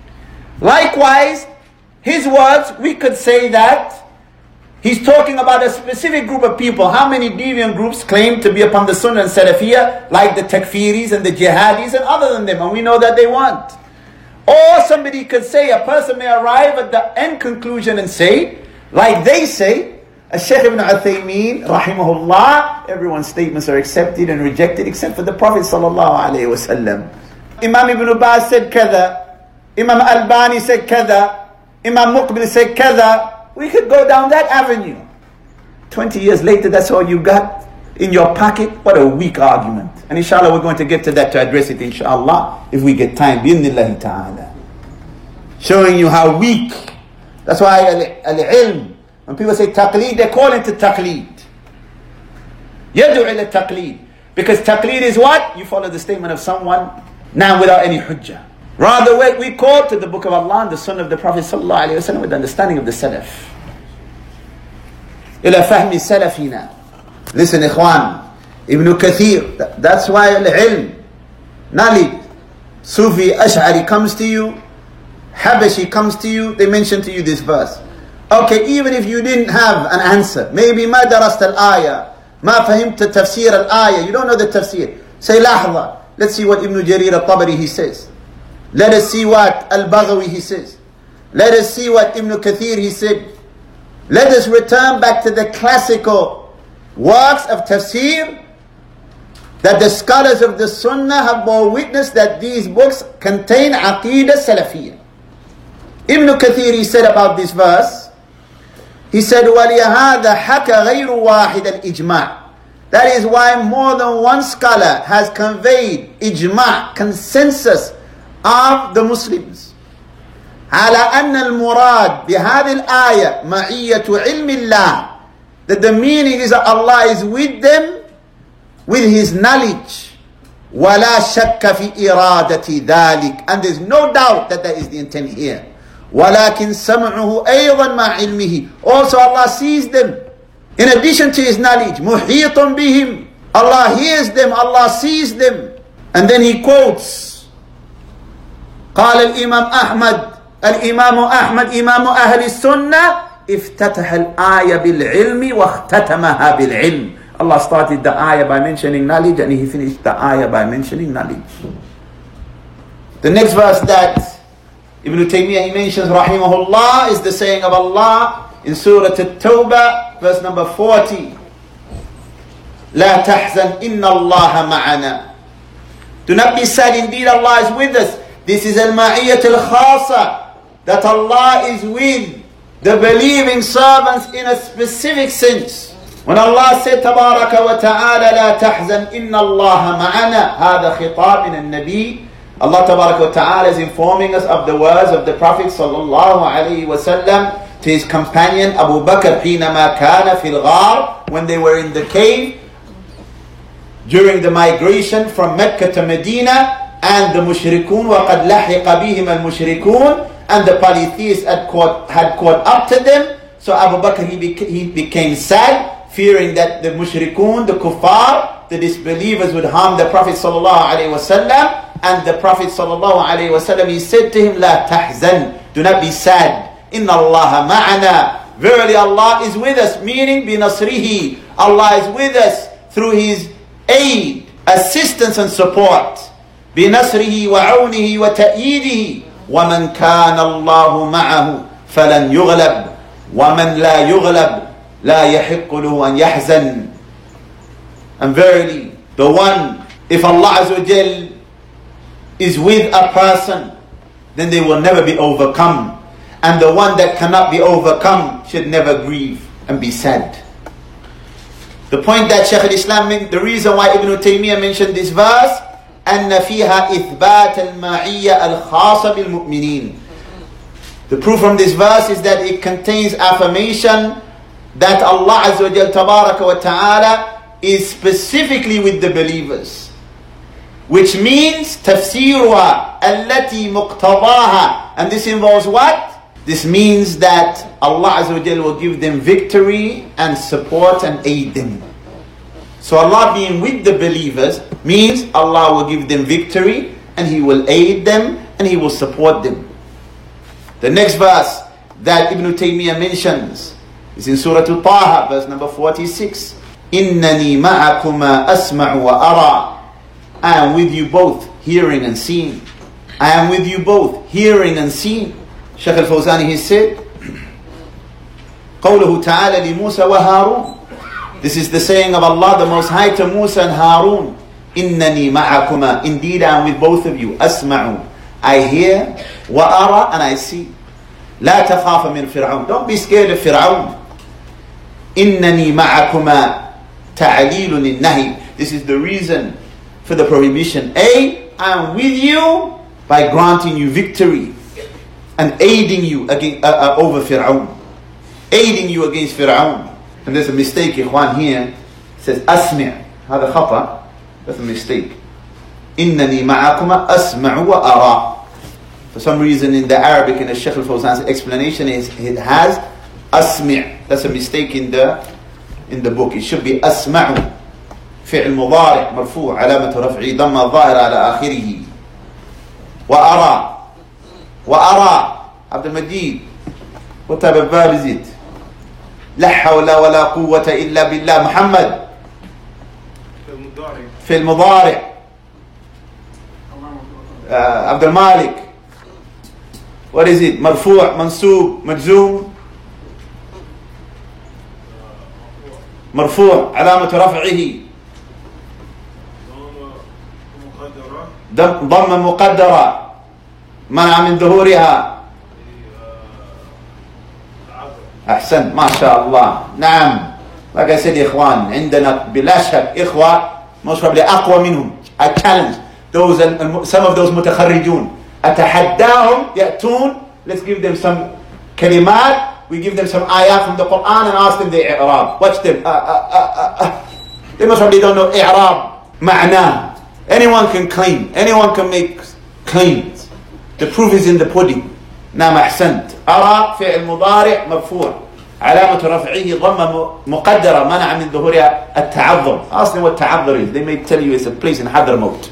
Likewise, his words, we could say that he's talking about a specific group of people. How many deviant groups claim to be upon the Sunnah and Salafiyah, like the Takfiris and the Jihadis and other than them, and we know that they want. Or somebody could say, a person may arrive at the end conclusion and say, like they say, Shaykh Ibn Uthaymeen, rahimahullah, everyone's statements are accepted and rejected except for the Prophet sallallahu alaihi wasallam. Imam Ibn Baz said kada, Imam Albani said kada, Imam Muqbil said kada. We could go down that avenue. Twenty years later, that's all you got. in your pocket. What a weak argument. And inshallah we're going to get to that to address it inshallah if we get time. Bi-idhnillahi ta'ala. Showing you how weak. That's why al-ilm, when people say taqleed, they call it taqleed. Yad'u ila taqleed. Because taqleed is what? You follow the statement of someone now without any hujjah. Rather, we call to the book of Allah and the sunnah of the Prophet sallallahu alaihi wasallam with the understanding of the salaf. Ila fahmi salafina. Listen, ikhwan. Ibn Kathir. That's why al-ilm, knowledge. Sufi Ash'ari comes to you. Habashi comes to you. They mention to you this verse. Okay, even if you didn't have an answer, maybe ma darast al-ayah, ma fahimta tafsir al-ayah, you don't know the tafsir. Say lahza. Let's see what Ibn Jarir al-Tabari he says. Let us see what Al-Baghawi he says. Let us see what Ibn Kathir he said. Let us return back to the classical works of tafsir that the scholars of the Sunnah have borne witness that these books contain Aqidah Salafiyya. Ibn Kathir he said about this verse, he said, وَلِهَذَا حَكَ غَيْرُ وَاحِدَ الْإِجْمَاعِ. That is why more than one scholar has conveyed ijma', consensus of the Muslims. على أن المراد بهذه الآية معية علم الله. That the meaning is that Allah is with them with His knowledge. ولا شك في إرادة ذلك. And there's no doubt that that is the intent here. ولكن سمعه أيضا مع علمه. Also Allah sees them. In addition to His knowledge, محيط بهم. Allah hears them, Allah sees them. And then he quotes, قال الإمام أحمد الإمام أحمد إمام أهل السنة افتتح الآية بالعلم واختتمها بالعلم. Allah started the ayah by mentioning knowledge and He finished the ayah by mentioning knowledge. The next verse that Ibn Taymiyyah he mentions rahimahullah is the saying of Allah in Surah At-Tawbah verse number forty. لا تحزن إن الله معنا. Do not be sad, indeed Allah is with us. This is al-ma'iyyat al-khasa, that Allah is with the believing servants in a specific sense. When Allah said تبارك وتعالى لا تحزن إن الله معنا, هذا خطاب من النبي. Allah تبارك وتعالى is informing us of the words of the Prophet sallallahu alaihi wasallam to his companion Abu Bakr حينما كان في الغار, when they were in the cave during the migration from Mecca to Medina. And the mushrikun وَقَدْ لَحِقَ بِهِمَ الْمُشْرِكُونَ, and the polytheists had caught, had caught up to them. So Abu Bakr he, beca- he became sad, fearing that the mushrikun, the kuffar, the disbelievers would harm the Prophet sallallahu alaihi wasallam. And the Prophet sallallahu alaihi wasallam he said to him, لا تحزن, do not be sad. إِنَّ اللَّهَ مَعَنَا, verily Allah is with us, meaning بِنَصْرِهِ, Allah is with us through His aid, assistance and support. بنصره وعونه وتأييده ومن كان الله معه فلن يغلب ومن لا يغلب لا يحق له أن يحزن. And verily, the one, if Allah Azza wa Jal is with a person, then they will never be overcome. And the one that cannot be overcome should never grieve and be sad. The point that Shaykh al-Islam, the reason why Ibn Taymiyyah mentioned this verse, أن فيها إثبات المعية الخاصة بالمؤمنين. The proof from this verse is that it contains affirmation that Allah Azza wa Jal Tabaraka wa Ta'ala is specifically with the believers. Which means تفسيرها التي مقتضاها. And this involves what? This means that Allah Azza wa Jal will give them victory and support and aid them. So Allah being with the believers means Allah will give them victory and He will aid them and He will support them. The next verse that Ibn Taymiyyah mentions is in Surah Taha, verse number forty-six. إِنَّنِي مَعَكُمَا أَسْمَعُ وَأَرَى. I am with you both, hearing and seeing. I am with you both, hearing and seeing. Shaykh al-Fawzani he said, قَوْلُهُ تَعَالَى لِمُوسَى وَهَارُونَ. This is the saying of Allah the Most High to Musa and Harun. إِنَّنِي مَعَكُمَا. Indeed I am with both of you. أَسْمَعُ. I hear. وَأَرَى. And I see. لَا تَخَافَ مِنْ فِرْعَوْنَ. Don't be scared of Fir'aun. إِنَّنِي مَعَكُمَا. ta'lilun nahi. This is the reason for the prohibition. A, I am with you by granting you victory and aiding you against, uh, uh, over Fir'aun. Aiding you against Fir'aun. And there's a mistake, ikhwan, here. It says, asmi'. هذا خطأ. That's a mistake. إنني معكما أسمع وأرى. For some reason in the Arabic, in the Shaykh al-Fawzan's explanation, is it has asmi'. That's a mistake in the in the book. It should be أسمع. فعل مضارع مرفوع علامة رفعه ضمة ظاهرة على آخره. وأرى. وأرى. عبد المجيد. What type of verb is it? لا حول ولا قوة إلا بالله. محمد. في المضارع. uh, عبد المالك. What is it? مرفوع منصوب مجزوم. مرفوع علامة رفعه ضمة مقدرة منع من ظهورها. أحسن ما شاء الله. نعم. Like I said, إخوان عندنا بلا شك إخوة most probably أقوى منهم. I challenge those some of those متخرجون. أتحداهم يأتون. Let's give them some كلمات. We give them some ayat from the Quran and ask them the i'rab. Watch them. Uh, uh, uh, uh. They most probably don't know i'rab. معناه. Anyone can claim. Anyone can make claims. The proof is in the pudding. نعم أحسنت. أرى فعل مضارع مرفوع علامة رفعه ضمة مقدرة منع من ظهورها التعظم. Ask them what تعظر is. They may tell you it's a place in Hadramaut.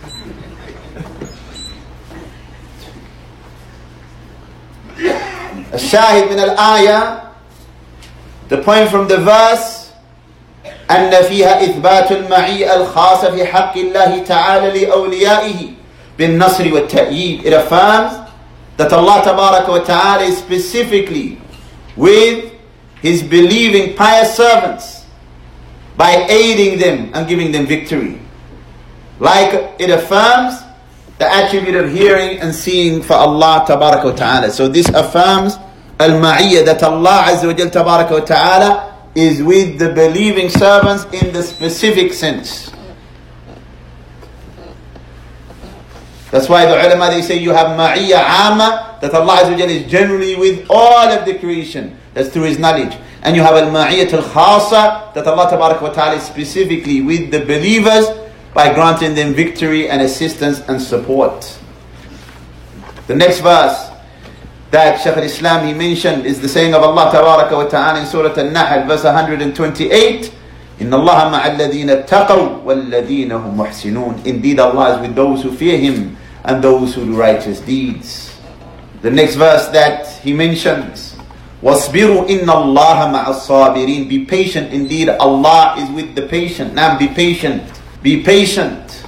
الشاهد من الآية, the point from the verse, أن فيها إثبات المعية الخاصة في حق الله تعالى لأوليائه بالنصر والتأييد. It affirms that Allah Tabaraka wa Ta'ala is specifically with His believing pious servants by aiding them and giving them victory. Like it affirms the attribute of hearing and seeing for Allah Tabaraka wa Ta'ala. So this affirms al-ma'iyya, that Allah Azza wa Jal Tabaraka wa Ta'ala is with the believing servants in the specific sense. That's why the ulama, they say you have ma'iyya amma, that Allah Azza wa Jal is generally with all of the creation. That's through His knowledge. And you have al-ma'iyyat al-khasa, that Allah Tabaraka wa Ta'ala is specifically with the believers by granting them victory and assistance and support. The next verse that Shaykh al-Islam he mentioned is the saying of Allah Tabaraka wa Ta'ala in Surah Al-Nahl, verse one hundred twenty-eight. Inna Allah ma'a alladhina taqaw walladhina hum muhsinun. Indeed, Allah is with those who fear Him and those who do righteous deeds. The next verse that he mentions, وَاصْبِرُوا إِنَّ اللَّهَ مَعَ الصَّابِرِينَ. Be patient, indeed Allah is with the patient. Now be patient. Be patient.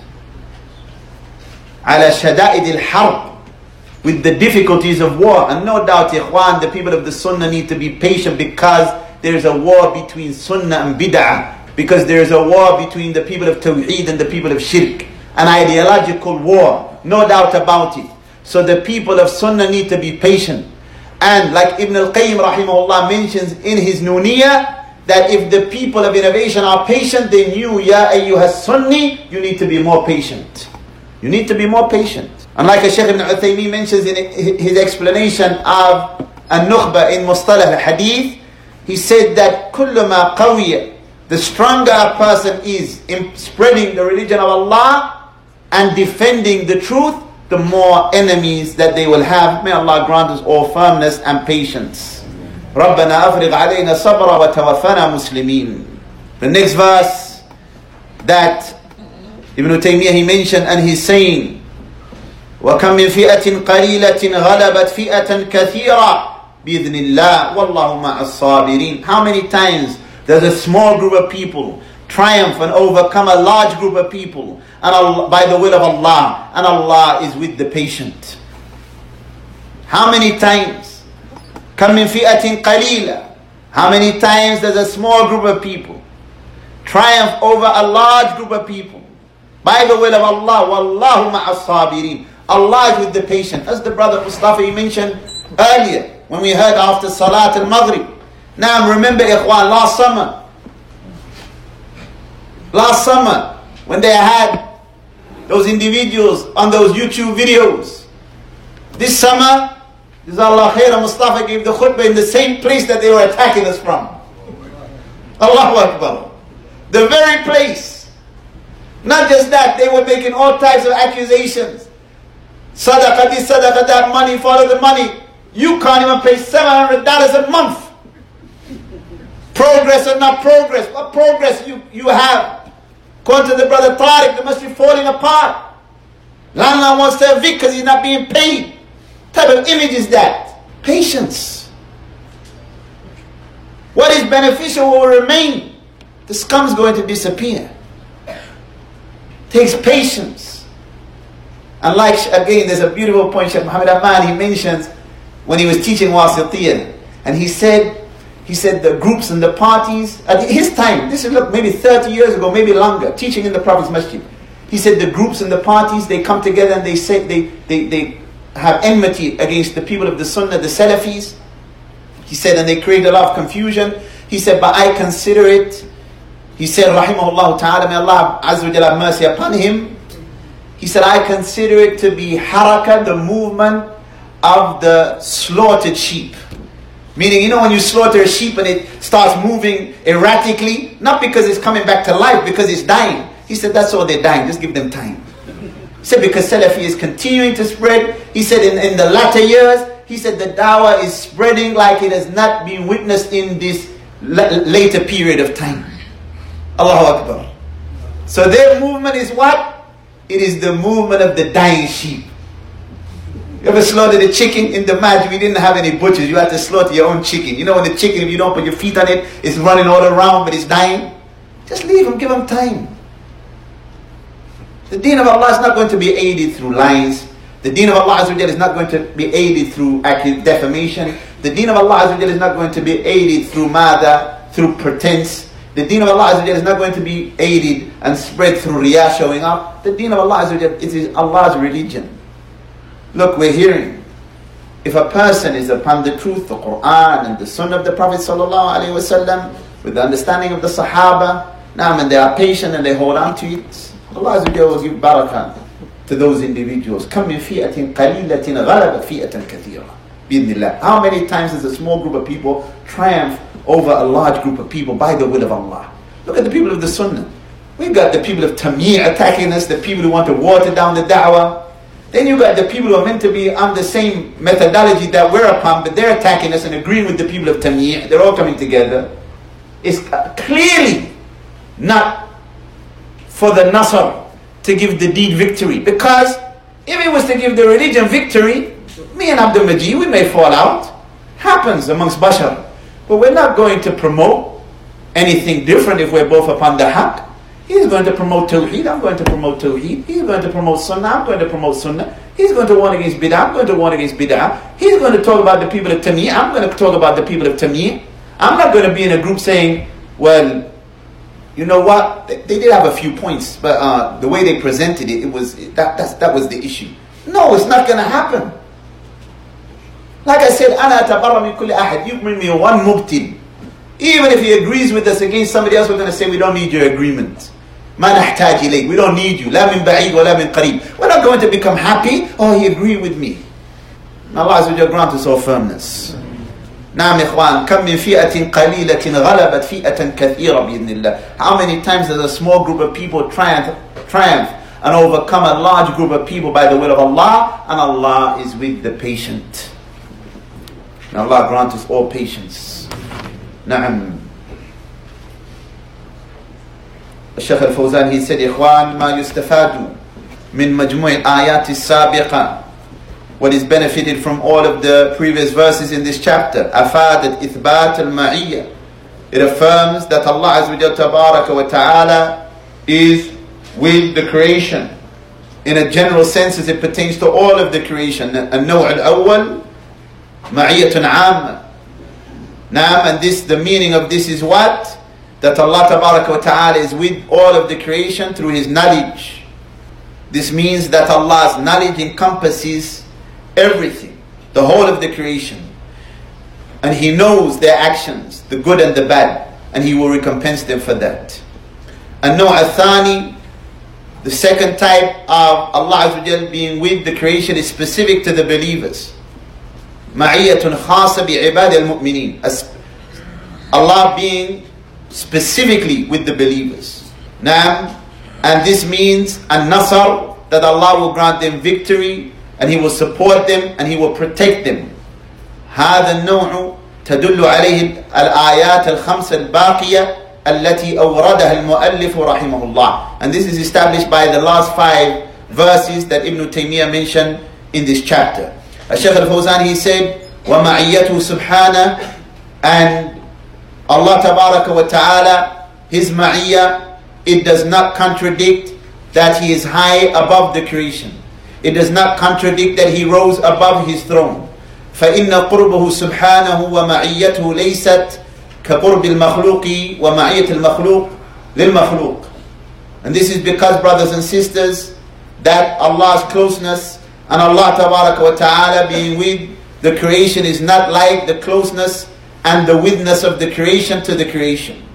على شدائد الحرب, with the difficulties of war. And no doubt, ikhwan, the people of the Sunnah need to be patient because there is a war between Sunnah and Bid'ah. Because there is a war between the people of Tawheed and the people of Shirk. An ideological war. No doubt about it. So the people of Sunnah need to be patient. And like Ibn al-Qayyim rahimahullah mentions in his Nuniyah, that if the people of innovation are patient, then you, ya ayyuha sunni, you need to be more patient. You need to be more patient. And like Shaykh Ibn Uthaymeen mentions in his explanation of An-Nukhba in Mustalah al-Hadith, he said that kullama qawiyya, the stronger a person is in spreading the religion of Allah and defending the truth, the more enemies that they will have. May Allah grant us all firmness and patience. رَبَّنَا أَفْرِغْ عَلَيْنَا صَبْرًا وَتَوَفَّنَا مُسْلِمِينَ. The next verse that Ibn Taymiyyah he mentioned, and he's saying, وَكَمْ مِنْ فِئَةٍ قَلِيلَةٍ غَلَبَتْ فِئَةً كَثِيرًا بِإِذْنِ اللَّهِ وَاللَّهُ مَعَ الصَّابِرِينَ. How many times does a small group of people triumph and overcome a large group of people, and Allah, by the will of Allah, and Allah is with the patient? How many times? كَمْ مِنْ فِئَةٍ قَلِيلًا. How many times does a small group of people triumph over a large group of people by the will of Allah? وَاللَّهُ مَعَ الصَّابِرِينَ. Allah is with the patient. As the brother Mustafa he mentioned earlier when we heard after Salat al-Maghrib. Now remember, ikhwan, last summer Last summer, when they had those individuals on those YouTube videos. This summer, Jazakallah Khair, Mustafa gave the khutbah in the same place that they were attacking us from. Allahu Akbar. The very place. Not just that, they were making all types of accusations. Sadaqah this, sadaqah that, money, follow the money. You can't even pay seven hundred dollars a month. Progress or not progress? What progress you, you have? According to the brother Tariq, the must be falling apart. Landlord wants to evict because he's not being paid. What type of image is that? Patience. What is beneficial will remain. The scum's going to disappear. Takes patience. And like, again, there's a beautiful point Shaykh Muhammad Aman, he mentions when he was teaching Wasitiyah. And he said, he said the groups and the parties, at his time, this is look, maybe thirty years ago, maybe longer, teaching in the Prophet's Masjid. He said the groups and the parties, they come together and they say, they, they, they have enmity against the people of the Sunnah, the Salafis. He said, and they create a lot of confusion. He said, but I consider it, he said, Rahimahullah Ta'ala, may Allah Azza wa Jalla have mercy upon him. He said, I consider it to be harakah, the movement of the slaughtered sheep. Meaning, you know when you slaughter a sheep and it starts moving erratically, not because it's coming back to life, because it's dying. He said, that's all they're dying, just give them time. He said, because Salafi is continuing to spread. He said, in, in the latter years, he said, the dawah is spreading like it has not been witnessed in this la- later period of time. Allahu Akbar. So their movement is what? It is the movement of the dying sheep. You ever slaughtered a chicken in the Masjid? We didn't have any butchers. You had to slaughter your own chicken. You know when the chicken, if you don't put your feet on it, it's running all around but it's dying? Just leave him, give him time. The deen of Allah is not going to be aided through lies. The deen of Allah is not going to be aided through defamation. The deen of Allah is not going to be aided through mada, through pretense. The deen of Allah is not going to be aided and spread through riyah showing up. The deen of Allah is Allah's religion. Look, we're hearing, if a person is upon the truth, the Quran and the Sunnah of the Prophet sallallahu alaihi wasallam, with the understanding of the Sahaba, now and they are patient and they hold on to it, Allah will give barakah to those individuals. Kam min fi'atin qalilatin ghalabat fi'atan kathira. Bi-idhnillah. How many times does a small group of people triumph over a large group of people by the will of Allah? Look at the people of the Sunnah. We've got the people of Tamir attacking us, the people who want to water down the da'wah. Then you got the people who are meant to be on the same methodology that we're upon, but they're attacking us and agreeing with the people of Tamir. They're all coming together. It's clearly not for the Nasr to give the deed victory. Because if it was to give the religion victory, me and Abdul Majid, we may fall out. Happens amongst Bashar. But we're not going to promote anything different if we're both upon the haqq. He's going to promote Tawheed, I'm going to promote Tawheed. He's going to promote Sunnah, I'm going to promote Sunnah. He's going to warn against Bid'ah, I'm going to warn against Bid'ah. He's going to talk about the people of Tamir, I'm going to talk about the people of Tamir. I'm not going to be in a group saying, well, you know what, they, they did have a few points, but uh, the way they presented it, it was that, that's, that was the issue. No, it's not going to happen. Like I said, أنا أتبرأ من كل أحد. You bring me one mubtil. Even if he agrees with us against somebody else, we're going to say, we don't need your agreement. ما نحتاج إليك. We don't need you. لا من بعيد ولا من قريب. We're not going to become happy. Oh, he agreed with me. Allah Azza wa Jalla grant us all firmness. نعم إخوان كم من فئة قليلة غلبت فئة كثيرة بإذن الله. How many times does a small group of people triumph, triumph and overcome a large group of people by the will of Allah, and Allah is with the patient. May Allah grant us all patience. نعم. الشيخ الفوزان, he said, إخوان ما يستفاد من مجموع الآيات السابقة. What is benefited from all of the previous verses in this chapter. أفادت إثبات المعية. It affirms that Allah Azza wa Jalla Tabaraka wa Ta'ala is with the creation. In a general sense as it pertains to all of the creation. النوع الأول معية عامة. Naam, and this, the meaning of this is what? That Allah Tabaraka wa Ta'ala is with all of the creation through His knowledge. This means that Allah's knowledge encompasses everything, the whole of the creation. And He knows their actions, the good and the bad, and He will recompense them for that. النوع الثاني, the second type of Allah Azza wa Jal being with the creation is specific to the believers. معية خاصة بعباد المؤمنين. Allah being specifically with the believers. Naam, and this means an-nasr, that Allah will grant them victory and He will support them and He will protect them. هذا النوع تدل عليه الآيات الخمسة الباقية التي أوردها المؤلف رحمه الله. And this is established by the last five verses that Ibn Taymiyyah mentioned in this chapter. Shaykh al-Fawzan, he said, وَمَعِيَّتُهُ سُبْحَانَهُ, and Allah Tabaraka wa Ta'ala, His ma'iyah, it does not contradict that He is high above the creation. It does not contradict that He rose above His throne. فإن قربه سبحانه ومعيته ليست كقرب المخلوق ومعية المخلوق للمخلوق. And this is because, brothers and sisters, that Allah's closeness and Allah Tabaraka wa Ta'ala being with the creation is not like the closeness and the witness of the creation to the creation.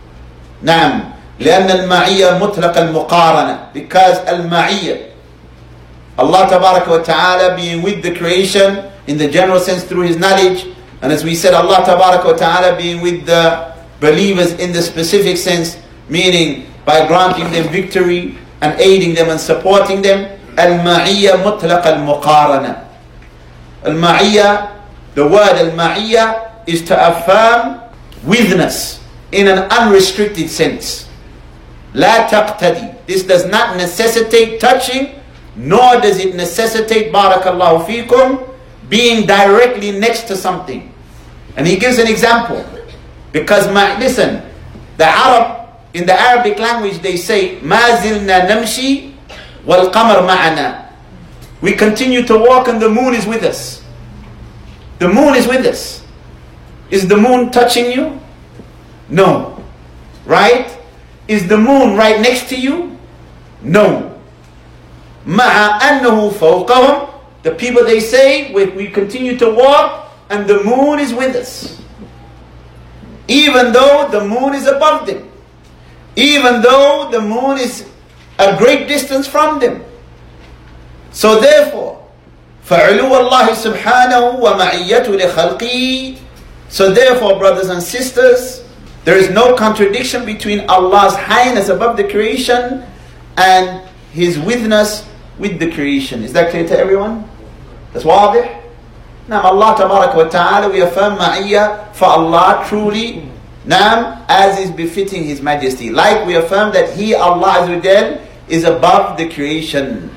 نعم, لأن المعية مطلق المقارنة, because المعية, Allah Tabaraka wa Ta'ala being with the creation in the general sense through His knowledge, and as we said, Allah Tabaraka wa Ta'ala being with the believers in the specific sense, meaning by granting them victory and aiding them and supporting them. Al-Ma'iyya mutlaq al-muqarana. Al-Ma'iyya, the word Al-Ma'iyya is to affirm witness in an unrestricted sense. La taqtadi. This does not necessitate touching, nor does it necessitate, barakallahu feekum, being directly next to something. And he gives an example. Because, ma- listen, the Arab, in the Arabic language, they say, مَا زِلْنَا نَمْشِي وَالْقَمَرْ مَعَنَا. We continue to walk and the moon is with us. The moon is with us. Is the moon touching you? No. Right? Is the moon right next to you? No. مَعَ أَنَّهُ فَوْقَهُمْ. The people, they say, we, we continue to walk and the moon is with us. Even though the moon is above them. Even though the moon is a great distance from them. So therefore, فَعُلُوَ اللَّهِ سُبْحَانَهُ وَمَعِيَّةُ لِخَلْقِهِ. So therefore, brothers and sisters, there is no contradiction between Allah's highness above the creation and His witness with the creation. Is that clear to everyone? That's واضح? Now Allah Tabaraka wa Ta'ala, we affirm ma'iyya for Allah truly, Naam, as is befitting His Majesty. Like we affirm that He, Allah Azza wa Jal, is above the creation.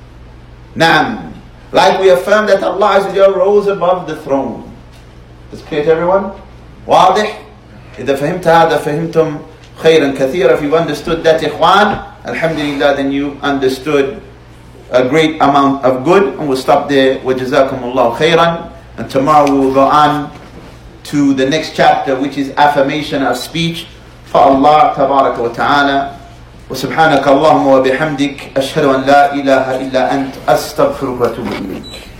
Naam. Like we affirm that Allah Azza wa Jal rose above the throne. That's clear to everyone? واضح? إذا فهمت هذا فهمتم خيرا كثيرا. If you understood that, إخوان, Alhamdulillah, then you understood a great amount of good. And we'll stop there. وَجَزَاكُمُ اللَّهُ خَيْرًا. And tomorrow we will go on to the next chapter, which is affirmation of speech for Allah Tabaraka wa Ta'ala. وسبحانك اللهم وبحمدك أشهد أن لا إله إلا أنت أستغفرك وأتوب إليك.